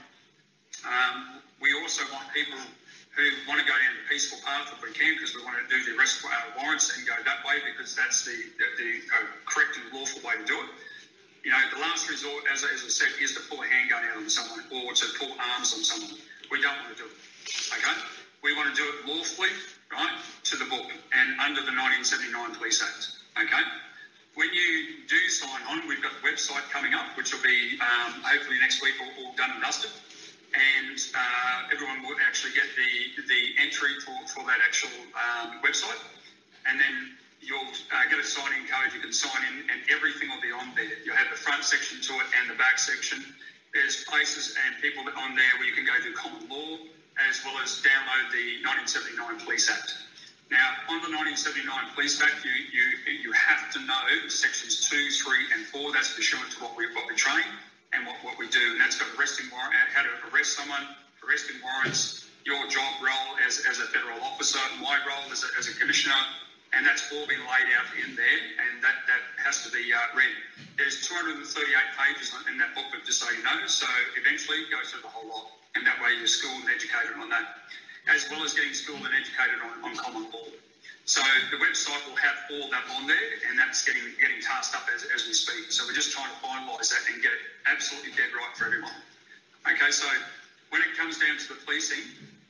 Um, we also want people who want to go down the peaceful path if we can, because we want to do the arrest uh, warrants and go that way, because that's the, the, the uh, correct and lawful way to do it. You know, the last resort, as, as I said, is to pull a handgun out on someone or to pull arms on someone. We don't want to do it, okay? We want to do it lawfully, right, to the book and under the nineteen seventy-nine Police Act, okay? When you do sign on, we've got the website coming up, which will be um, hopefully next week all, all done and dusted. And uh, everyone will actually get the the entry for, for that actual um, website. And then you'll uh, get a sign-in code. You can sign in, and everything will be on there. You'll have the front section to it and the back section. There's places and people on there where you can go do common law, as well as download the nineteen seventy-nine Police Act. Now, on the nineteen seventy-nine Police Act, you you you have to know sections two, three, and four. That's pursuant to what we what we train and what, what we do, and that's got arresting warrant, how to arrest someone, arresting warrants, your job role as, as a federal officer, my role as a, as a commissioner, and that's all been laid out in there, and that, that has to be uh, read. There's two hundred thirty-eight pages in that booklet, just so you know, so eventually go through the whole lot, and that way you're schooled and educated on that, as well as getting schooled and educated on, on common law. So the website will have all that on there, and that's getting getting tasked up as, as we speak. So we're just trying to finalise that and get it absolutely dead right for everyone. Okay, so when it comes down to the policing,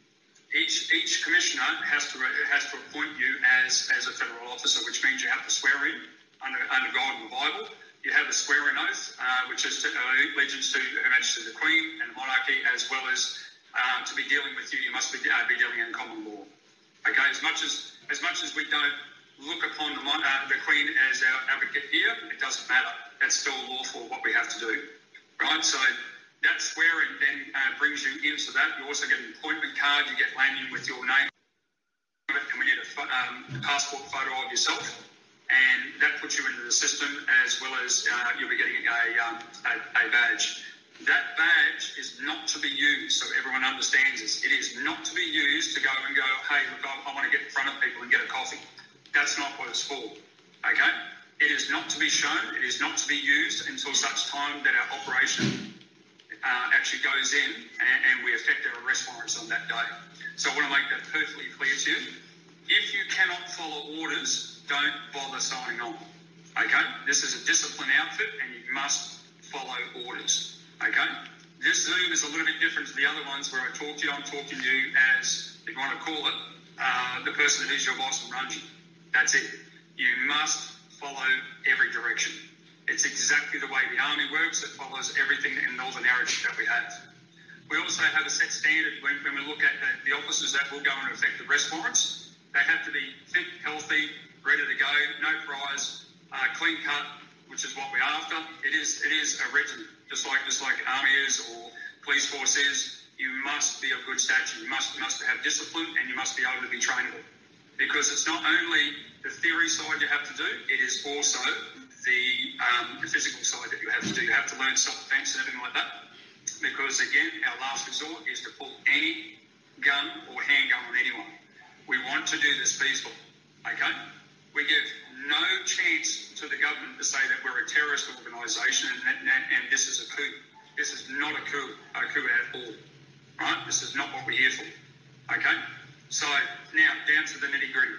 each each commissioner has to has to appoint you as, as a federal officer, which means you have to swear in under under God and the Bible. You have a swearing oath, uh, which is to, uh, allegiance to Her Majesty the Queen and the monarchy, as well as uh, to be dealing with you, you must be, uh, be dealing in common law. Okay, as much as as much as we don't look upon the, uh, the Queen as our advocate here, it doesn't matter. That's still lawful what we have to do, right? So that swearing then uh, brings you into that. You also get an appointment card. You get landing with your name, and we need a um, passport photo of yourself, and that puts you into the system, as well as uh, you'll be getting a, um, a, a badge. That badge is not to be used, so everyone understands this. It is not to be used to go and go, hey, look, I, I want to get in front of people and get a coffee. That's not what it's for, okay? It is not to be shown. It is not to be used until such time that our operation uh, actually goes in and, and we effect our arrest warrants on that day. So I want to make that perfectly clear to you. If you cannot follow orders, don't bother signing on, okay? This is a discipline outfit, and you must follow orders. Okay, this Zoom is a little bit different to the other ones where I talk to you. I'm talking to you as, if you want to call it, uh, the person that is your boss and runs you. That's it. You must follow every direction. It's exactly the way the Army works. It follows everything in Northern Territory that we have. We also have a set standard when, when we look at the, the officers that will go and effect arrest warrants. They have to be fit, healthy, ready to go, no prize, uh, clean cut, which is what we're after. It is it is a regiment, just like just like Army is or police force is. You must be of good stature. You must must have discipline, and you must be able to be trainable. Because it's not only the theory side you have to do, it is also the, um, the physical side that you have to do. You have to learn self-defense and everything like that. Because again, our last resort is to pull any gun or handgun on anyone. We want to do this peaceful. Okay? We give no chance to the government to say that we're a terrorist organisation and, and, and this is a coup. This is not a coup, a coup at all. Right? This is not what we're here for. Okay? So now down to the nitty gritty.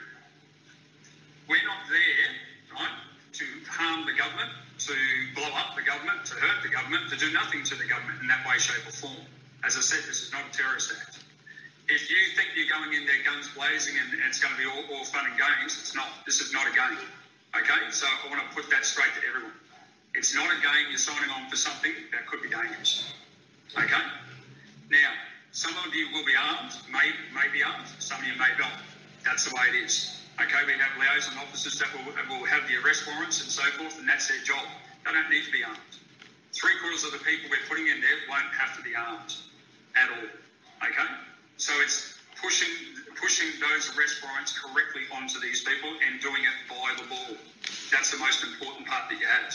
We're not there, right, to harm the government, to blow up the government, to hurt the government, to do nothing to the government in that way, shape or form. As I said, this is not a terrorist act. If you think you're going in there guns blazing and it's going to be all, all fun and games, it's not. This is not a game. Okay? So I want to put that straight to everyone. It's not a game. You're signing on for something that could be dangerous. Okay? Now, some of you will be armed, may, may be armed. Some of you may not. That's the way it is. Okay? We have liaison officers that will, will have the arrest warrants and so forth, and that's their job. They don't need to be armed. Three quarters of the people we're putting in there won't have to be armed at all. Okay? So it's pushing pushing those arrest warrants correctly onto these people and doing it by the law. That's the most important part that you have.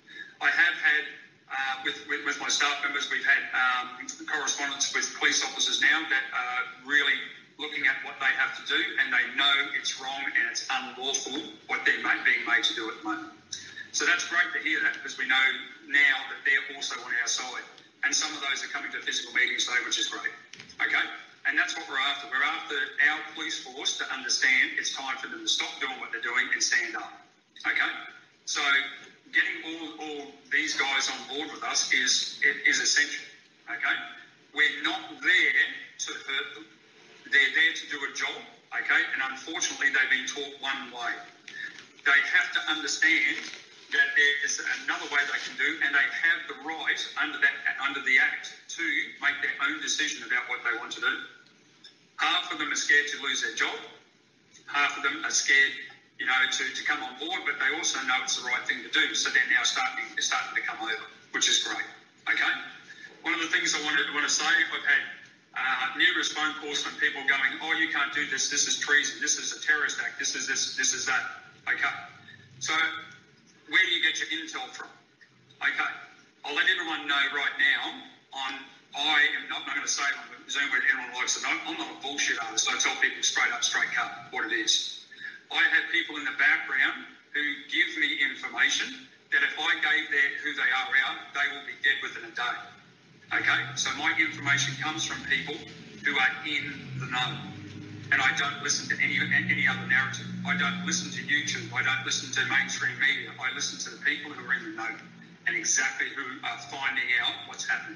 I have had, uh, with, with, with my staff members, we've had um, correspondence with police officers now that are really looking at what they have to do, and they know it's wrong and it's unlawful what they're made, being made to do at the moment. So that's great to hear that, because we know now that they're also on our side. And some of those are coming to physical meetings today, which is great. Okay? And that's what we're after. We're after our police force to understand it's time for them to stop doing what they're doing and stand up. Okay? So getting all, all these guys on board with us is is essential. Okay? We're not there to hurt them. They're there to do a job. Okay? And unfortunately, they've been taught one way. They have to understand that there is another way they can do, and they have the right under that under the Act to make their own decision about what they want to do. Half of them are scared to lose their job. Half of them are scared, you know, to, to come on board, but they also know it's the right thing to do. So they're now starting they're starting to come over, which is great. Okay. One of the things I wanted want to say, I've had uh, numerous phone calls from people going, "Oh, you can't do this. This is treason. This is a terrorist act. This is this. This is that." Okay. So where do you get your intel from? Okay. I'll let everyone know right now on, I am not, I'm not going to say on the Zoom where anyone likes it. I'm not a bullshit artist. I tell people straight up, straight cut what it is. I have people in the background who give me information that if I gave their, who they are out, they will be dead within a day. Okay? So my information comes from people who are in the know. and I don't listen to any any other narrative. I don't listen to YouTube. I don't listen to mainstream media. I listen to the people who are in the know and exactly who are finding out what's happening.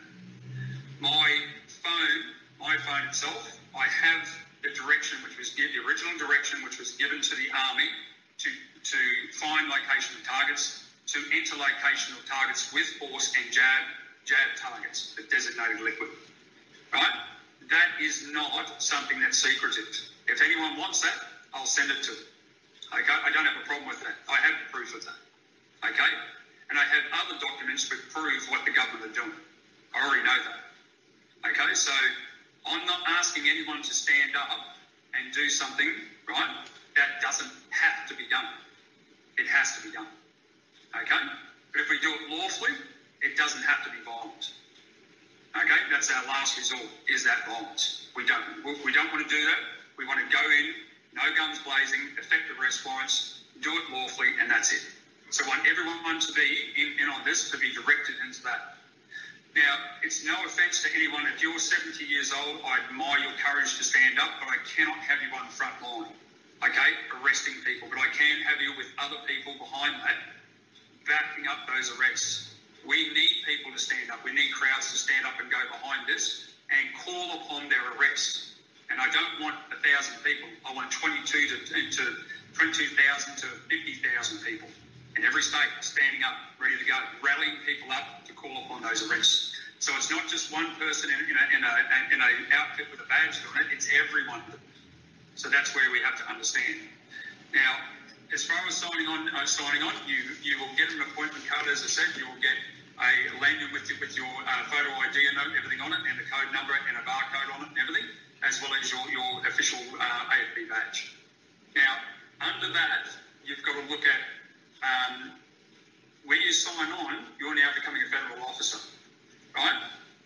My phone, my phone itself, I have the direction which was given, the original direction which was given to the army to to find location of targets, to enter location of targets with force and jab jab targets, the designated liquid. Right? That is not something that's secretive. If anyone wants that, I'll send it to them. Okay? I don't have a problem with that. I have proof of that. Okay? And I have other documents which prove what the government are doing. I already know that. Okay? So I'm not asking anyone to stand up and do something, right, that doesn't have to be done. It has to be done. Okay? But if we do it lawfully, it doesn't have to be violent. Okay? That's our last resort, is that violence. We don't, we don't want to do that. We want to go in, no guns blazing, effective arrest warrants, do it lawfully, and that's it. So I want everyone to be in, in on this, to be directed into that. Now, it's no offence to anyone. If you're seventy years old, I admire your courage to stand up, but I cannot have you on the front line, okay, arresting people. But I can have you with other people behind that, backing up those arrests. We need people to stand up. We need crowds to stand up and go behind this and call upon their arrests. And I don't want a thousand people. I want twenty-two to, to twenty-two thousand to fifty thousand people in every state standing up, ready to go, rallying people up to call upon those arrests. So it's not just one person in, in a in a in a outfit with a badge on it. It's everyone. So that's where we have to understand. Now, as far as signing on, uh, signing on, you you will get an appointment card. As I said, you will get a lanyard with your, with your uh, photo I D and everything on it, and the code number and a barcode on it and everything, as well as your your official uh, A F B badge. Now, under that, you've got to look at um, when you sign on, you're now becoming a federal officer, right?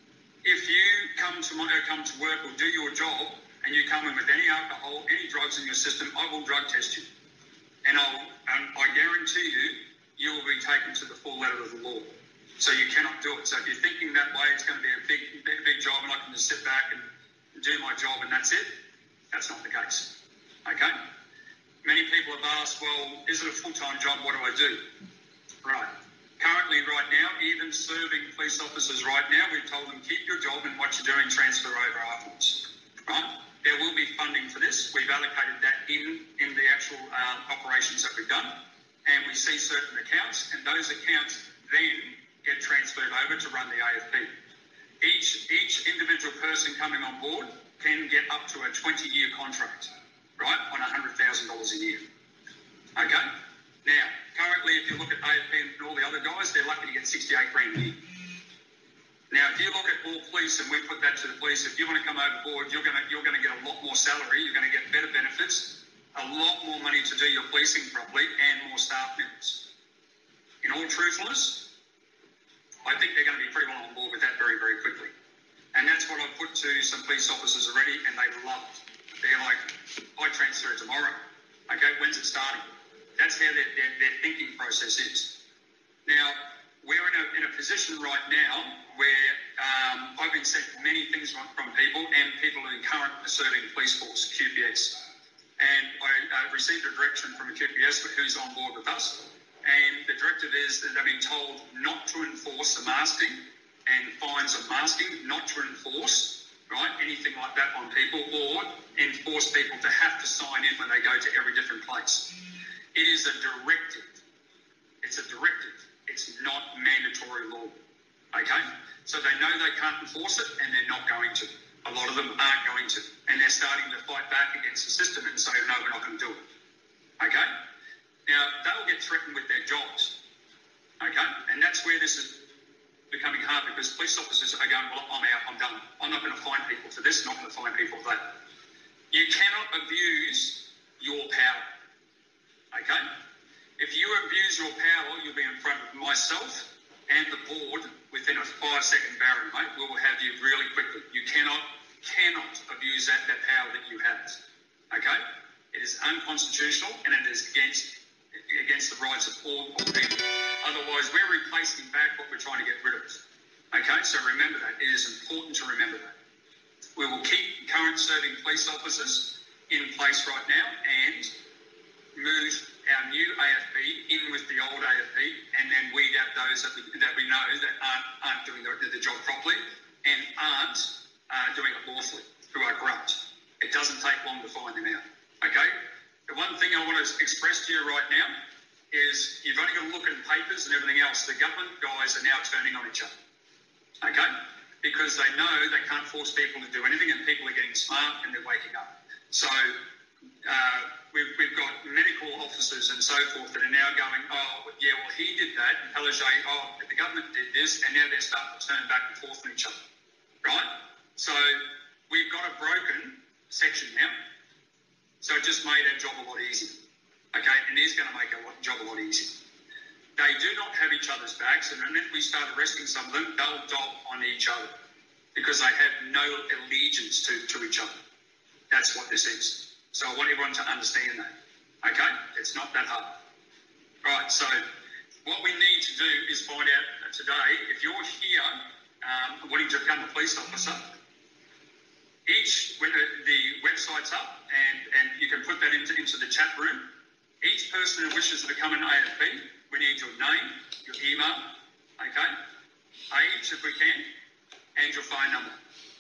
If you come to my, come to work or do your job and you come in with any alcohol, any drugs in your system, I will drug test you. And I'll, um, I guarantee you, you will be taken to the full letter of the law. So you cannot do it. So if you're thinking that way, it's going to be a big, big, big job and I can just sit back and do my job and that's it, that's not the case. Okay? Many people have asked, well, is it a full-time job? What do I do? Right. Currently, right now, even serving police officers right now, we've told them, keep your job and what you're doing, transfer over afterwards. Right? There will be funding for this. We've allocated that in, in the actual um, operations that we've done. And we see certain accounts, and those accounts then get transferred over to run the A F P. Each, each individual person coming on board can get up to a twenty-year contract, right, on one hundred thousand dollars a year. Okay? Now, currently, if you look at A F P and all the other guys, they're lucky to get sixty-eight grand a year. Now, if you look at all police and we put that to the police, if you want to come over board, you're going to you're going to get a lot more salary, you're going to get better benefits, a lot more money to do your policing properly, and more staff members. In all truthfulness, I think they're going to be pretty well on board with that very, very quickly. And that's what I've put to some police officers already, and they love it. They're like, I transfer tomorrow. Okay, when's it starting? That's how their, their, their thinking process is. Now, we're in a, in a position right now where um, I've been sent many things from, from people and people in current serving police force, Q P S. And I uh, received a direction from a Q P S who's on board with us. And the directive is that they've been told not to enforce the masking and fines of masking, not to enforce, right, anything like that on people, or enforce people to have to sign in when they go to every different place. It is a directive. It's a directive. It's not mandatory law. Okay? So they know they can't enforce it and they're not going to. A lot of them aren't going to. And they're starting to fight back against the system and say, no, we're not going to do it. Okay? Now, they'll get threatened with their jobs. Okay? And that's where this is becoming hard because police officers are going, well, I'm out, I'm done. I'm not going to find people for this, I'm not going to find people for that. You cannot abuse your power. Okay? If you abuse your power, you'll be in front of myself and the board within a five-second barrier, mate. We will have you really quickly. You cannot, cannot abuse that, that power that you have. Okay? It is unconstitutional and it is against against the rights of all, all people. Otherwise, we're replacing back what we're trying to get rid of. Okay? So remember that. It is important to remember that. We will keep current serving police officers in place right now and move our new A F P in with the old A F P, and then weed out those that we, that we know that aren't, aren't doing the, the job properly and aren't uh, doing it lawfully, who are corrupt. It doesn't take long to find them out, okay? The one thing I want to express to you right now is you've only got to look at papers and everything else. The government guys are now turning on each other, okay? Because they know they can't force people to do anything, and people are getting smart and they're waking up. So uh, we've, we've got medical officers and so forth that are now going, oh, yeah, well, he did that, and Pellegay, oh, the government did this, and now they're starting to turn back and forth on each other, right? So we've got a broken section now, so it just made our job a lot easier. Okay, and it is going to make our job a lot easier. They do not have each other's backs, and if we start arresting some of them, they'll dob on each other because they have no allegiance to, to each other. That's what this is. So I want everyone to understand that. Okay, it's not that hard. Right, so what we need to do is find out today, if you're here um, wanting to become a police officer, each, when the, the website's up, and, and you can put that into, into the chat room, each person who wishes to become an A F P, we need your name, your email, okay, age if we can, and your phone number,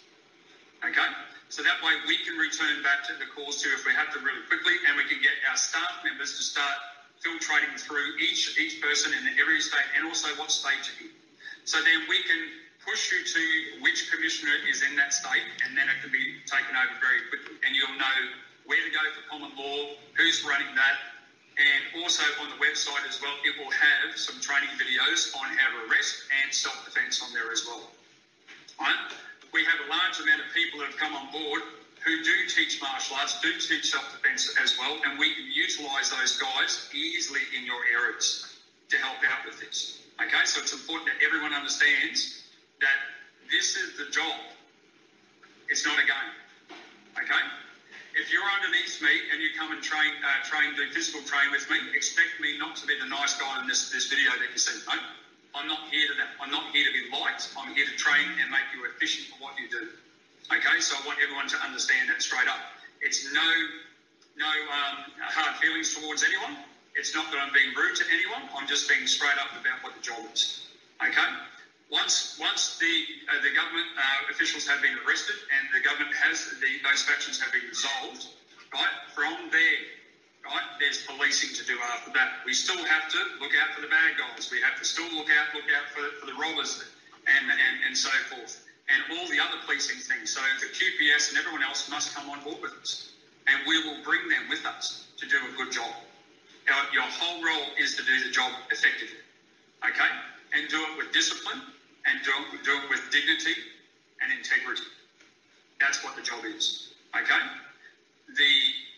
okay? So that way we can return back to the calls to if we have to really quickly, and we can get our staff members to start filtrating through each each person in every state, and also what state you're in. So then we can push you to which commissioner is in that state, and then it can be taken over very quickly, and you'll know where to go for common law, who's running that. And also on the website as well, it will have some training videos on how to arrest and self-defence on there as well. Right? We have a large amount of people that have come on board who do teach martial arts, do teach self-defence as well, and we can utilise those guys easily in your areas to help out with this. Okay, so it's important that everyone understands that this is the job. It's not a game. Okay? If you're underneath me and you come and train, uh, train, do physical train with me, expect me not to be the nice guy in this, this video that you see. No, I'm not here to that. I'm not here to be liked. I'm here to train and make you efficient for what you do. Okay, so I want everyone to understand that straight up. It's no, no um, hard feelings towards anyone. It's not that I'm being rude to anyone. I'm just being straight up about what the job is. Okay. Once once the uh, the government uh, officials have been arrested and the government has, the, those factions have been dissolved, right, from there, right, there's policing to do after that. We still have to look out for the bad guys. We have to still look out look out for, for the robbers and, and, and so forth, and all the other policing things. So the Q P S and everyone else must come on board with us, and we will bring them with us to do a good job. Our, your whole role is to do the job effectively, okay, and do it with discipline, and do it, do it with dignity and integrity. That's what the job is, okay? The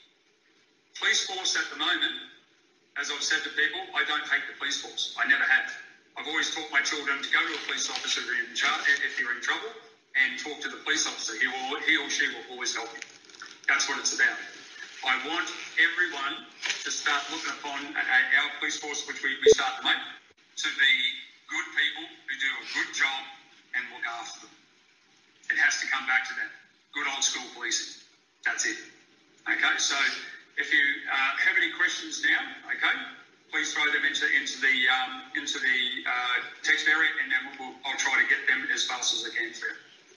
police force at the moment, as I've said to people, I don't hate the police force. I never have. I've always taught my children to go to a police officer if you're in, char- if you're in trouble, and talk to the police officer. He, will, he or she will always help you. That's what it's about. I want everyone to start looking upon our police force, which we, we start to make, to be good people who do a good job and look after them. It has to come back to that. Good old school policing. That's it. Okay, so if you uh, have any questions now, okay, please throw them into into the um, into the uh, text area, and then we'll, I'll try to get them as fast as I can for you.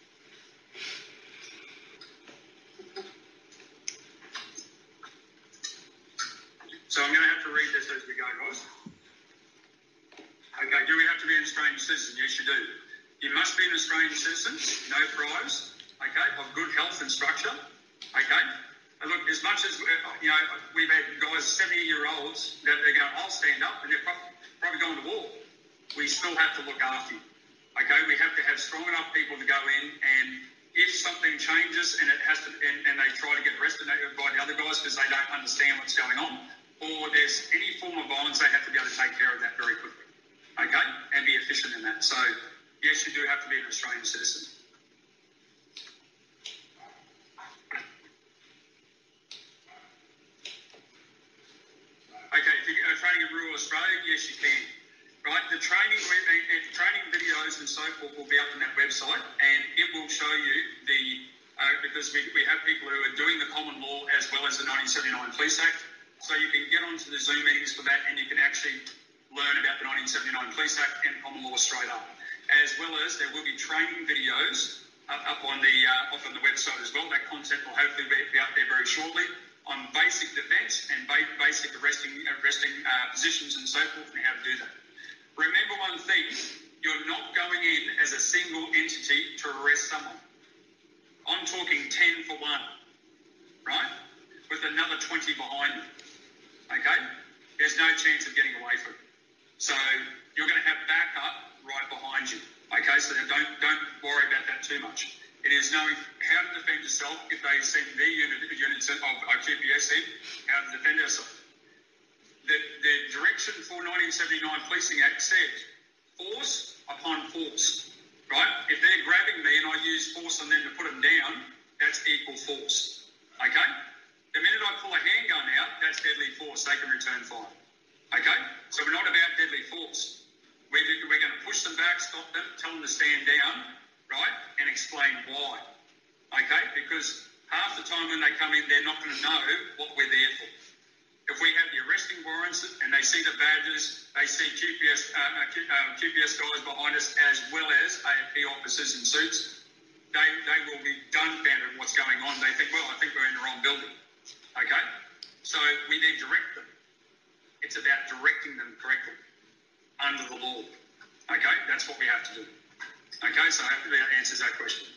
So I'm going to have to read this as we go, guys. Okay, do we have to be an Australian citizen? Yes, you do. You must be an Australian citizen, no priors, okay, of good health and structure, okay? And look, as much as, you know, we've had guys, seventy-year-olds, that they're going, I'll stand up, and they're probably, probably going to war. We still have to look after you, okay? We have to have strong enough people to go in, and if something changes and it has to, and, and they try to get arrested by the other guys because they don't understand what's going on, or there's any form of violence, they have to be able to take care of that very quickly. Okay, and be efficient in that. So, yes, you do have to be an Australian citizen. Okay, if you're training in rural Australia, yes, you can. Right, the training, training videos and so forth will be up on that website, and it will show you the uh, because we, we have people who are doing the common law as well as the nineteen seventy-nine Police Act. So you can get onto the Zoom meetings for that, and you can actually learn about the nineteen seventy-nine Police Act and common law straight up. As well as there will be training videos up, up on the uh, up on the website as well. That content will hopefully be, be up there very shortly on basic defence and ba- basic arresting arresting uh, positions and so forth, and how to do that. Remember one thing: you're not going in as a single entity to arrest someone. I'm talking ten for one, right? With another twenty behind them. Okay? There's no chance of getting away from it. So you're going to have backup right behind you. Okay? So don't don't worry about that too much. It is knowing how to defend yourself if they send their unit, units of, of Q P S in, how to defend ourselves. The, the direction for nineteen seventy-nine Policing Act said force upon force. Right? If they're grabbing me and I use force on them to put them down, that's equal force. Okay? The minute I pull a handgun out, that's deadly force. They can return fire. Okay? So we're not about deadly force. We're, we're going to push them back, stop them, tell them to stand down, right? And explain why. Okay? Because half the time when they come in, they're not going to know what we're there for. If we have the arresting warrants and they see the badges, they see Q P S, uh, Q, uh, Q P S guys behind us as well as A F P officers in suits, they, they will be dumbfounded at what's going on. They think, well, I think we're in the wrong building. Okay? So we then direct them. It's about directing them correctly under the law. Okay? That's what we have to do. Okay? So hopefully that answers that question.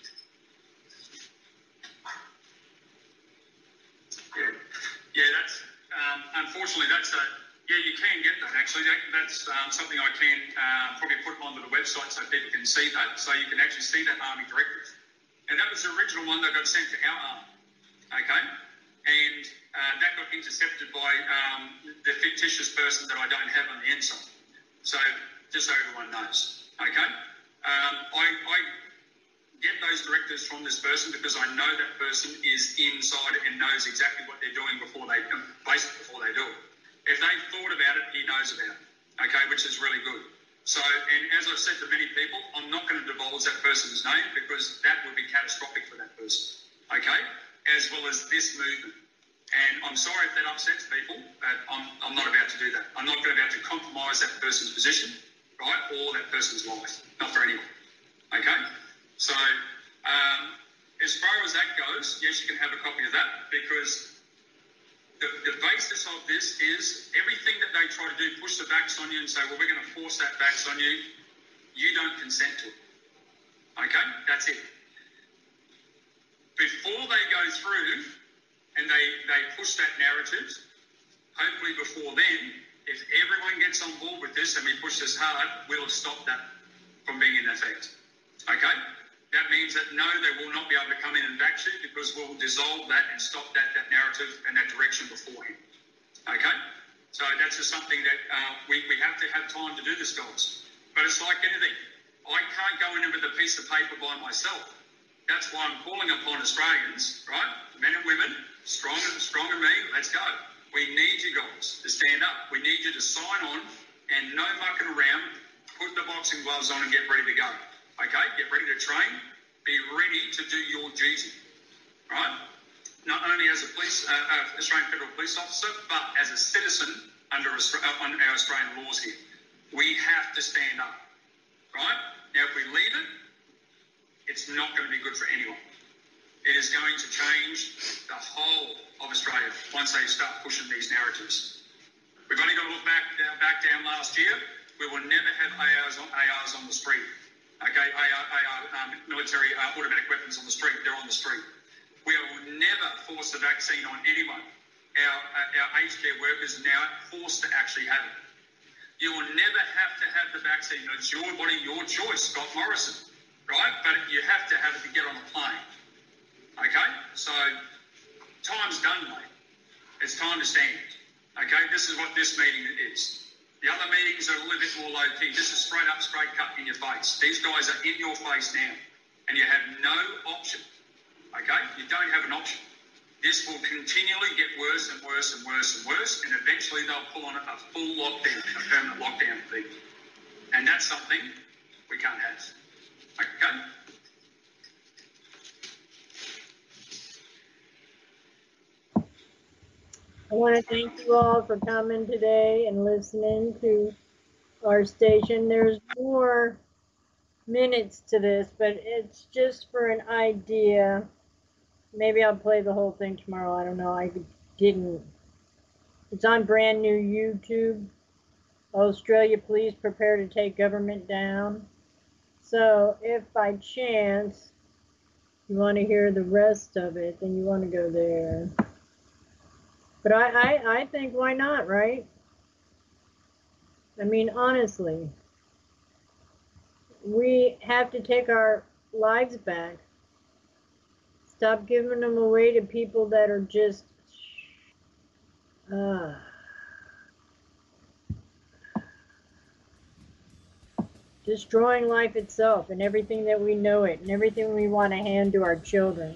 Yeah, yeah that's... Um, unfortunately, that's a, yeah, you can get that actually. That, that's um, something I can uh, probably put onto the website so people can see that. So you can actually see that Army directive. And that was the original one that got sent to our army. Okay? And uh, that got intercepted by um, the fictitious person that I don't have on the inside. So just so everyone knows. Okay? Um, I, I get those directives from this person because I know that person is inside and knows exactly what they're doing before they, basically before they do it. If they've thought about it, he knows about it, okay, which is really good. So, and as I've said to many people, I'm not going to divulge that person's name because that would be catastrophic for that person, okay, as well as this movement. And I'm sorry if that upsets people, but I'm, I'm not about to do that. I'm not going to be able to compromise that person's position, right, or that person's life, not for anyone, okay? So, um, as far as that goes, yes, you can have a copy of that because the, the basis of this is everything that they try to do, push the vax on you and say, well, we're going to force that vax on you, you don't consent to it. Okay? That's it. Before they go through and they, they push that narrative, hopefully before then, if everyone gets on board with this and we push this hard, we'll have stopped that from being in effect. Okay? That means that no, they will not be able to come in and vax you because we'll dissolve that and stop that, that narrative and that direction beforehand. Okay? So that's just something that uh, we, we have to have time to do this, guys. But it's like anything. I can't go in with a piece of paper by myself. That's why I'm calling upon Australians, right? Men and women, strong and strong and me, let's go. We need you guys to stand up. We need you to sign on and no mucking around, put the boxing gloves on and get ready to go. Okay, get ready to train, be ready to do your duty, right? Not only as a police, uh, uh, Australian Federal Police Officer, but as a citizen under, Austra- uh, under our Australian laws here. We have to stand up, right? Now, if we leave it, it's not going to be good for anyone. It is going to change the whole of Australia once they start pushing these narratives. We've only got to look back, uh, back down last year. We will never have A Rs on, A Rs on the street. Okay, A R, A R, um, military uh, automatic weapons on the street, they're on the street. We will never force a vaccine on anyone. Our, uh, our aged care workers are now forced to actually have it. You will never have to have the vaccine. It's your body, your choice, Scott Morrison, right? But you have to have it to get on a plane. Okay? So, time's done, mate. It's time to stand. Okay? This is what this meeting is. The other meetings are a little bit more low-key. This is straight up, straight cut in your face. These guys are in your face now, and you have no option, okay? You don't have an option. This will continually get worse and worse and worse and worse, and eventually they'll pull on a full lockdown, a permanent lockdown for people. And that's something we can't have, okay?
I want to thank you all for coming today and listening to our station. There's more minutes to this, but it's just for an idea. Maybe I'll play the whole thing tomorrow. I don't know. I didn't. It's on brand new YouTube. Australia, please prepare to take government down. So if by chance you want to hear the rest of it, then you want to go there. But I, I, I think why not, right? I mean, honestly, we have to take our lives back. Stop giving them away to people that are just uh, destroying life itself and everything that we know it and everything we want to hand to our children.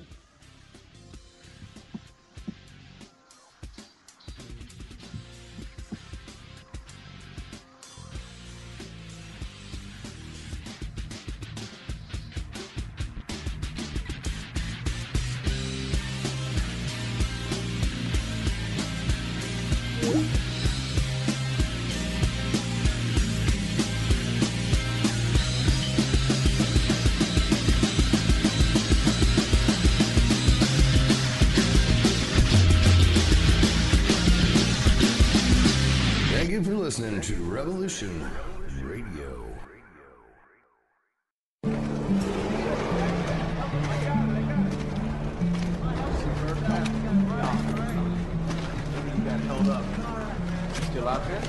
Thank you for listening to Revolution Radio.
Still out there?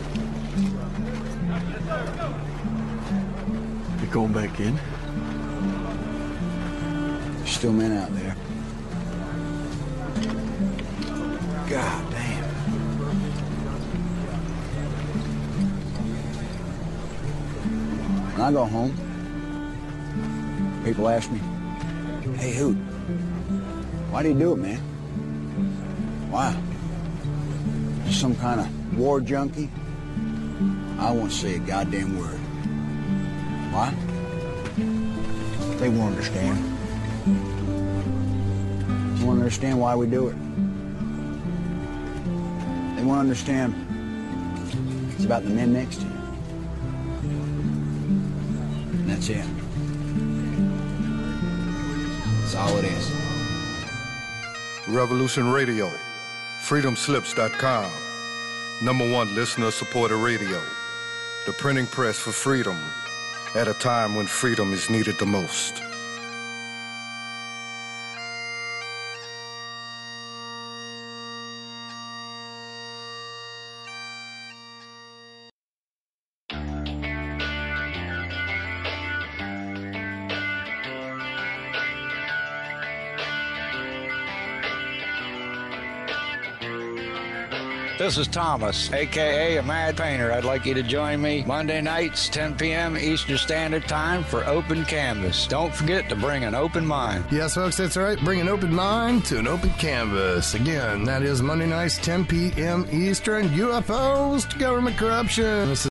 You going back in?
There's still men out there. God damn. When I go home, people ask me, hey, Hoot, why do you do it, man? Why? Just some kind of war junkie? I won't say a goddamn word. Why? They won't understand. They won't understand why we do it. They won't understand it's about the men next to you. And that's it. That's all it is.
Revolution Radio, freedom slips dot com, number one listener-supported radio, the printing press for freedom at a time when freedom is needed the most.
This is Thomas, a k a. a Mad Painter. I'd like you to join me Monday nights, ten p.m. Eastern Standard Time for Open Canvas. Don't forget to bring an open mind.
Yes, folks, that's right. Bring an open mind to an open canvas. Again, that is Monday nights, ten p.m. Eastern. U F Os to government corruption. This is